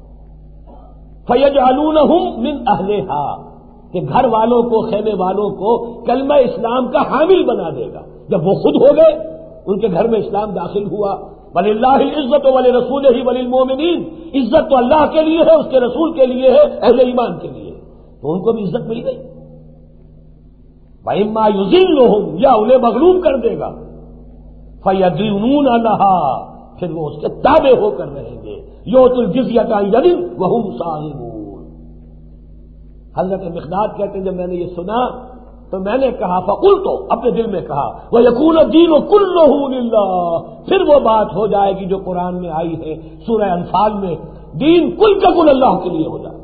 [SPEAKER 1] فیجعلونہم من اہلہا، کہ گھر والوں کو، خیمے والوں کو کلمہ اسلام کا حامل بنا دے گا. جب وہ خود ہو گئے، ان کے گھر میں اسلام داخل ہوا. وَلِلَّهِ الْعِزَّةُ وَلِرَسُولِهِ وَلِلْمُؤْمِنِينَ، عزت تو اللہ کے لیے ہے، اس کے رسول کے لیے ہے، اہل ایمان کے لیے. تو ان کو بھی عزت مل گئی. وَإِمَّا يُذِلُّهُمْ، یا انہیں مغلوب کر دے گا. فَيَدِّنُونَ لَهَا، پھر وہ اس کے تابع ہو کر رہیں گے. يُؤْتُوا الْجِزْيَةَ عَنْ يَدٍ وَهُمْ صَاغِرُونَ. حضرت مقداد کہتے ہیں جب میں نے یہ سنا تو میں نے کہا فقلت، اپنے دل میں کہا وَيَكُونَ الدِّينُ كُلُّهُ لِلَّهِ، پھر وہ بات ہو جائے گی جو قرآن میں آئی ہے سورہ انفال میں، دین کل کا کل اللہ کے لیے ہو جائے.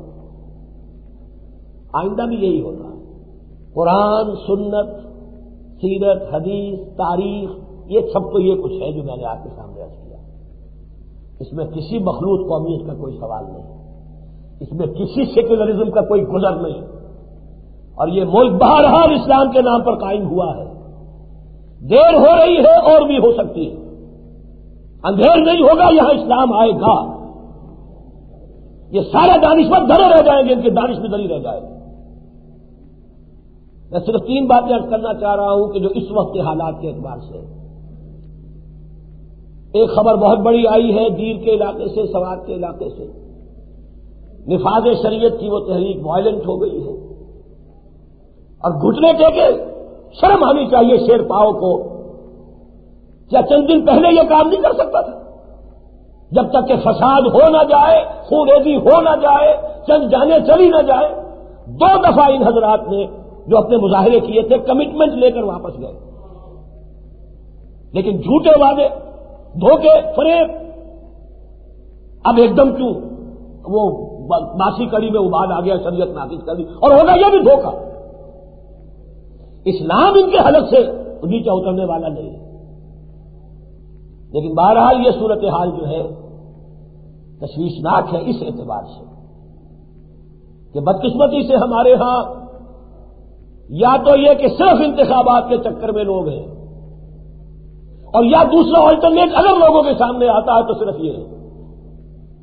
[SPEAKER 1] آئندہ بھی یہی ہوگا. قرآن، سنت، سیرت، حدیث، تاریخ، یہ سب تو یہ کچھ ہے جو میں نے آپ کے سامنے عرض کیا. اس میں کسی مخلوط قومیت کا کوئی سوال نہیں، اس میں کسی سیکولرزم کا کوئی گزر نہیں. اور یہ ملک بہرحال اسلام کے نام پر قائم ہوا ہے. دیر ہو رہی ہے اور بھی ہو سکتی ہے. اندھیر نہیں ہوگا، یہاں اسلام آئے گا. یہ سارے دانشور دھرے رہ جائیں گے، ان کی دانش میں دھری رہ جائے گی. میں صرف 3 باتیں عرض کرنا چاہ رہا ہوں کہ جو اس وقت کے حالات کے اعتبار سے. ایک خبر بہت بڑی آئی ہے دیر کے علاقے سے، سوات کے علاقے سے. نفاذ شریعت کی وہ تحریک وائلنٹ ہو گئی ہے اور گھٹنے ٹیکے. شرم آنی چاہیے شیر پاؤ کو. کیا چند دن پہلے یہ کام نہیں کر سکتا تھا؟ جب تک کہ فساد ہو نہ جائے، خون ریزی ہو نہ جائے، چند جانیں چلی نہ جائے. 2 دفعہ ان حضرات نے جو اپنے مظاہرے کیے تھے کمٹمنٹ لے کر واپس گئے. لیکن جھوٹے وعدے، دھوکے، فریب. اب ایک دم کیوں وہ باسی کڑی میں ابال آ گیا، شریعت نافذ کر دی، اور ہوگا یہ بھی دھوکہ. اسلام ان کے حلق سے نیچے اترنے والا نہیں ہے. لیکن بہرحال یہ صورتحال جو ہے تشویشناک ہے اس اعتبار سے کہ بدقسمتی سے ہمارے ہاں یا تو یہ کہ صرف انتخابات کے چکر میں لوگ ہیں، اور یا دوسرا آلٹرنیٹ اگر لوگوں کے سامنے آتا ہے تو صرف یہ ہے.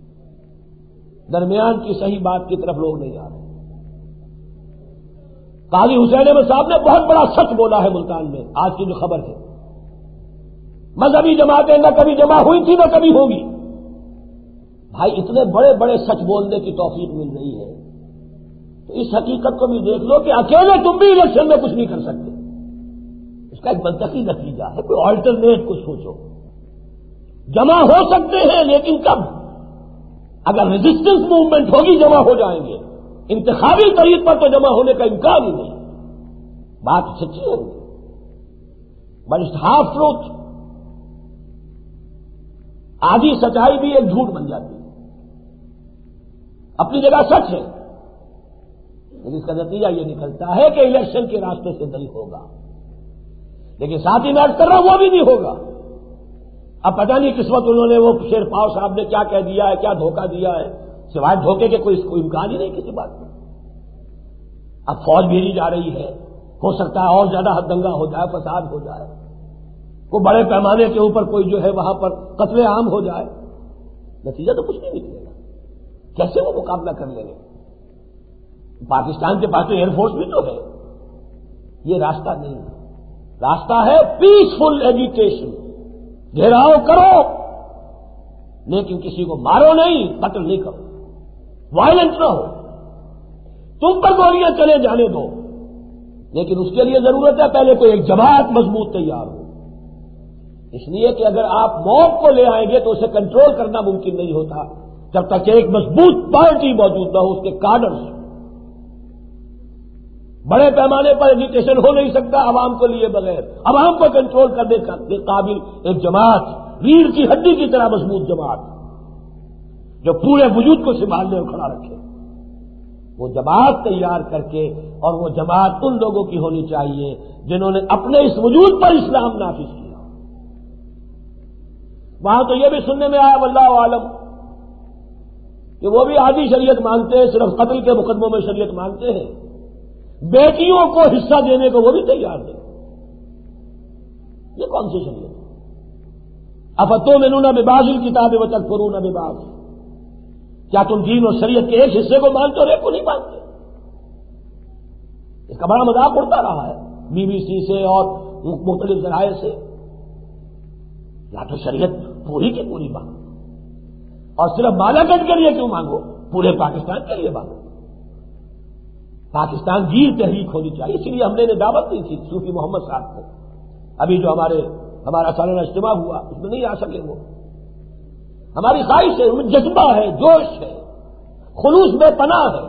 [SPEAKER 1] درمیان کی صحیح بات کی طرف لوگ نہیں آ رہے. قاضی حسین احمد صاحب نے بہت بڑا سچ بولا ہے ملتان میں. آج کی جو خبر ہے، مذہبی جماعتیں نہ کبھی جمع ہوئی تھی نہ کبھی ہوگی. بھائی اتنے بڑے بڑے سچ بولنے کی توفیق مل رہی ہے تو اس حقیقت کو بھی دیکھ لو کہ اکیلے تم بھی الیکشن میں کچھ نہیں کر سکتے. اس کا ایک منطقی نتیجہ ہے، کوئی آلٹرنیٹ کو سوچو. جمع ہو سکتے ہیں لیکن کب؟ اگر ریزسٹنس موومنٹ ہوگی جمع ہو جائیں گے. انتخابی طریق پر تو جمع ہونے کا امکان ہی نہیں. بات سچی ہوگی، بٹ اٹس ہاف ٹروتھ. آدھی سچائی بھی ایک جھوٹ بن جاتی ہے. اپنی جگہ سچ ہے لیکن اس کا نتیجہ یہ نکلتا ہے کہ الیکشن کے راستے سے نہیں ہوگا. لیکن ساتھ ہی میں عرض کر رہا ہوں وہ بھی نہیں ہوگا. اب پتہ نہیں کس وقت انہوں نے وہ شیر پاؤ صاحب نے کیا کہہ دیا ہے، کیا دھوکہ دیا ہے. سوائے دھوکے کے کوئی امکان ہی نہیں کسی بات کا. اب فوج بھیجی جا رہی ہے، ہو سکتا ہے اور زیادہ دنگا ہو جائے، فساد ہو جائے، کوئی بڑے پیمانے کے اوپر کوئی جو ہے وہاں پر قتل عام ہو جائے. نتیجہ تو کچھ نہیں نکلے گا. کیسے وہ مقابلہ کر لیں گے؟ پاکستان کے پاس تو ایئر فورس بھی تو ہے. یہ راستہ نہیں ہے. راستہ ہے پیسفل ایجیٹیشن. گھیراؤ کرو لیکن کسی کو مارو نہیں، قتل نہیں کرو، وائلنٹ نہ ہو. تم پر گولیاں چلے جانے دو، لیکن اس کے لیے ضرورت ہے پہلے کوئی ایک جماعت مضبوط تیار ہو. اس لیے کہ اگر آپ موب کو لے آئیں گے تو اسے کنٹرول کرنا ممکن نہیں ہوتا جب تک کہ ایک مضبوط پارٹی موجود نہ ہو، اس کے کاڈرز. بڑے پیمانے پر ایجیٹیشن ہو نہیں سکتا عوام کو لیے بغیر. عوام کو کنٹرول کرنے کے قابل ایک جماعت، ریڑھ کی ہڈی کی طرح مضبوط جماعت جو پورے وجود کو سنبھالنے اور کھڑا رکھے، وہ جماعت تیار کر کے، اور وہ جماعت ان لوگوں کی ہونی چاہیے جنہوں نے اپنے اس وجود پر اسلام نافذ کیا. وہاں تو یہ بھی سننے میں آیا واللہ عالم کہ وہ بھی آدھی شریعت مانتے ہیں، صرف قتل کے مقدموں میں شریعت مانتے ہیں. بیٹیوں کو حصہ دینے کو وہ بھی تیار نہیں. یہ کون سی شریعت؟ افتؤمنون ببعض الکتاب وتکفرون ببعض. کیا تم دین اور شریعت کے ایک حصے کو مانتے اور ایک کو نہیں مانتے؟ اس کا بڑا مذاق اڑتا رہا ہے BBC سے اور مختلف ذرائع سے. یا تو شریعت پوری کی پوری مانگو، اور صرف بالاگنج کے لیے کیوں مانگو؟ پورے پاکستان کے لیے مانگو. پاکستان گیر تحریک ہونی چاہیے. اسی لیے ہم نے دعوت دی تھی صوفی محمد صاحب کو. ابھی جو ہمارا سالانہ اجتماع ہوا اس میں نہیں آ سکے وہ. ہماری خواہش ہے، ان میں جذبہ ہے، جوش ہے، خلوص بے پناہ ہے،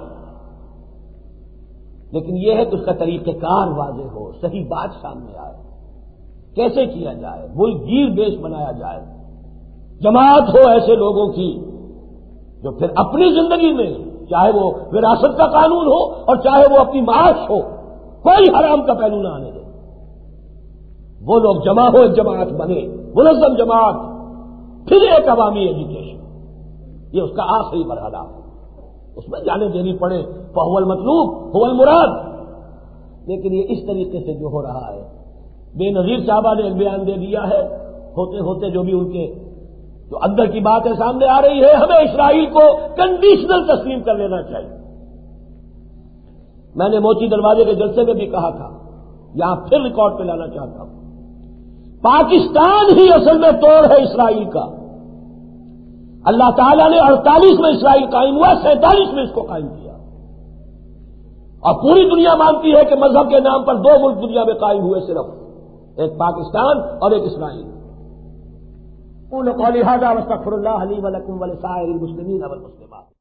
[SPEAKER 1] لیکن یہ ہے کہ اس کا طریقہ کار واضح ہو، صحیح بات سامنے آئے، کیسے کیا جائے، ملک گیر بیش بنایا جائے. جماعت ہو ایسے لوگوں کی جو پھر اپنی زندگی میں، چاہے وہ وراثت کا قانون ہو اور چاہے وہ اپنی معاش ہو، کوئی حرام کا پہلو نہ آنے دے. وہ لوگ جمع ہو، ایک جماعت بنے، منظم جماعت، پھر ایک عوامی ایجوکیشن. یہ اس کا آخری مرحلہ ہے. اس میں جانے دینی پڑے فہو المطلوب هو المراد. لیکن یہ اس طریقے سے جو ہو رہا ہے، بے نظیر صاحبہ نے ایک بیان دے دیا ہے، ہوتے ہوتے جو بھی ان کے جو اندر کی بات ہے سامنے آ رہی ہے، ہمیں اسرائیل کو کنڈیشنل تسلیم کر لینا چاہیے. میں نے موچی دروازے کے جلسے میں بھی کہا تھا، یہاں پھر ریکارڈ پہ لانا چاہتا ہوں، پاکستان ہی اصل میں توڑ ہے اسرائیل کا. اللہ تعالیٰ نے 48 میں اسرائیل قائم ہوا، 47 میں اس کو قائم کیا. اور پوری دنیا مانتی ہے کہ مذہب کے نام پر 2 ملک دنیا میں قائم ہوئے، صرف ایک پاکستان اور ایک اسرائیل. قولوا قولی ھذا واستغفر اللہ لی ولکم ولسائر المسلمین والمسلمات.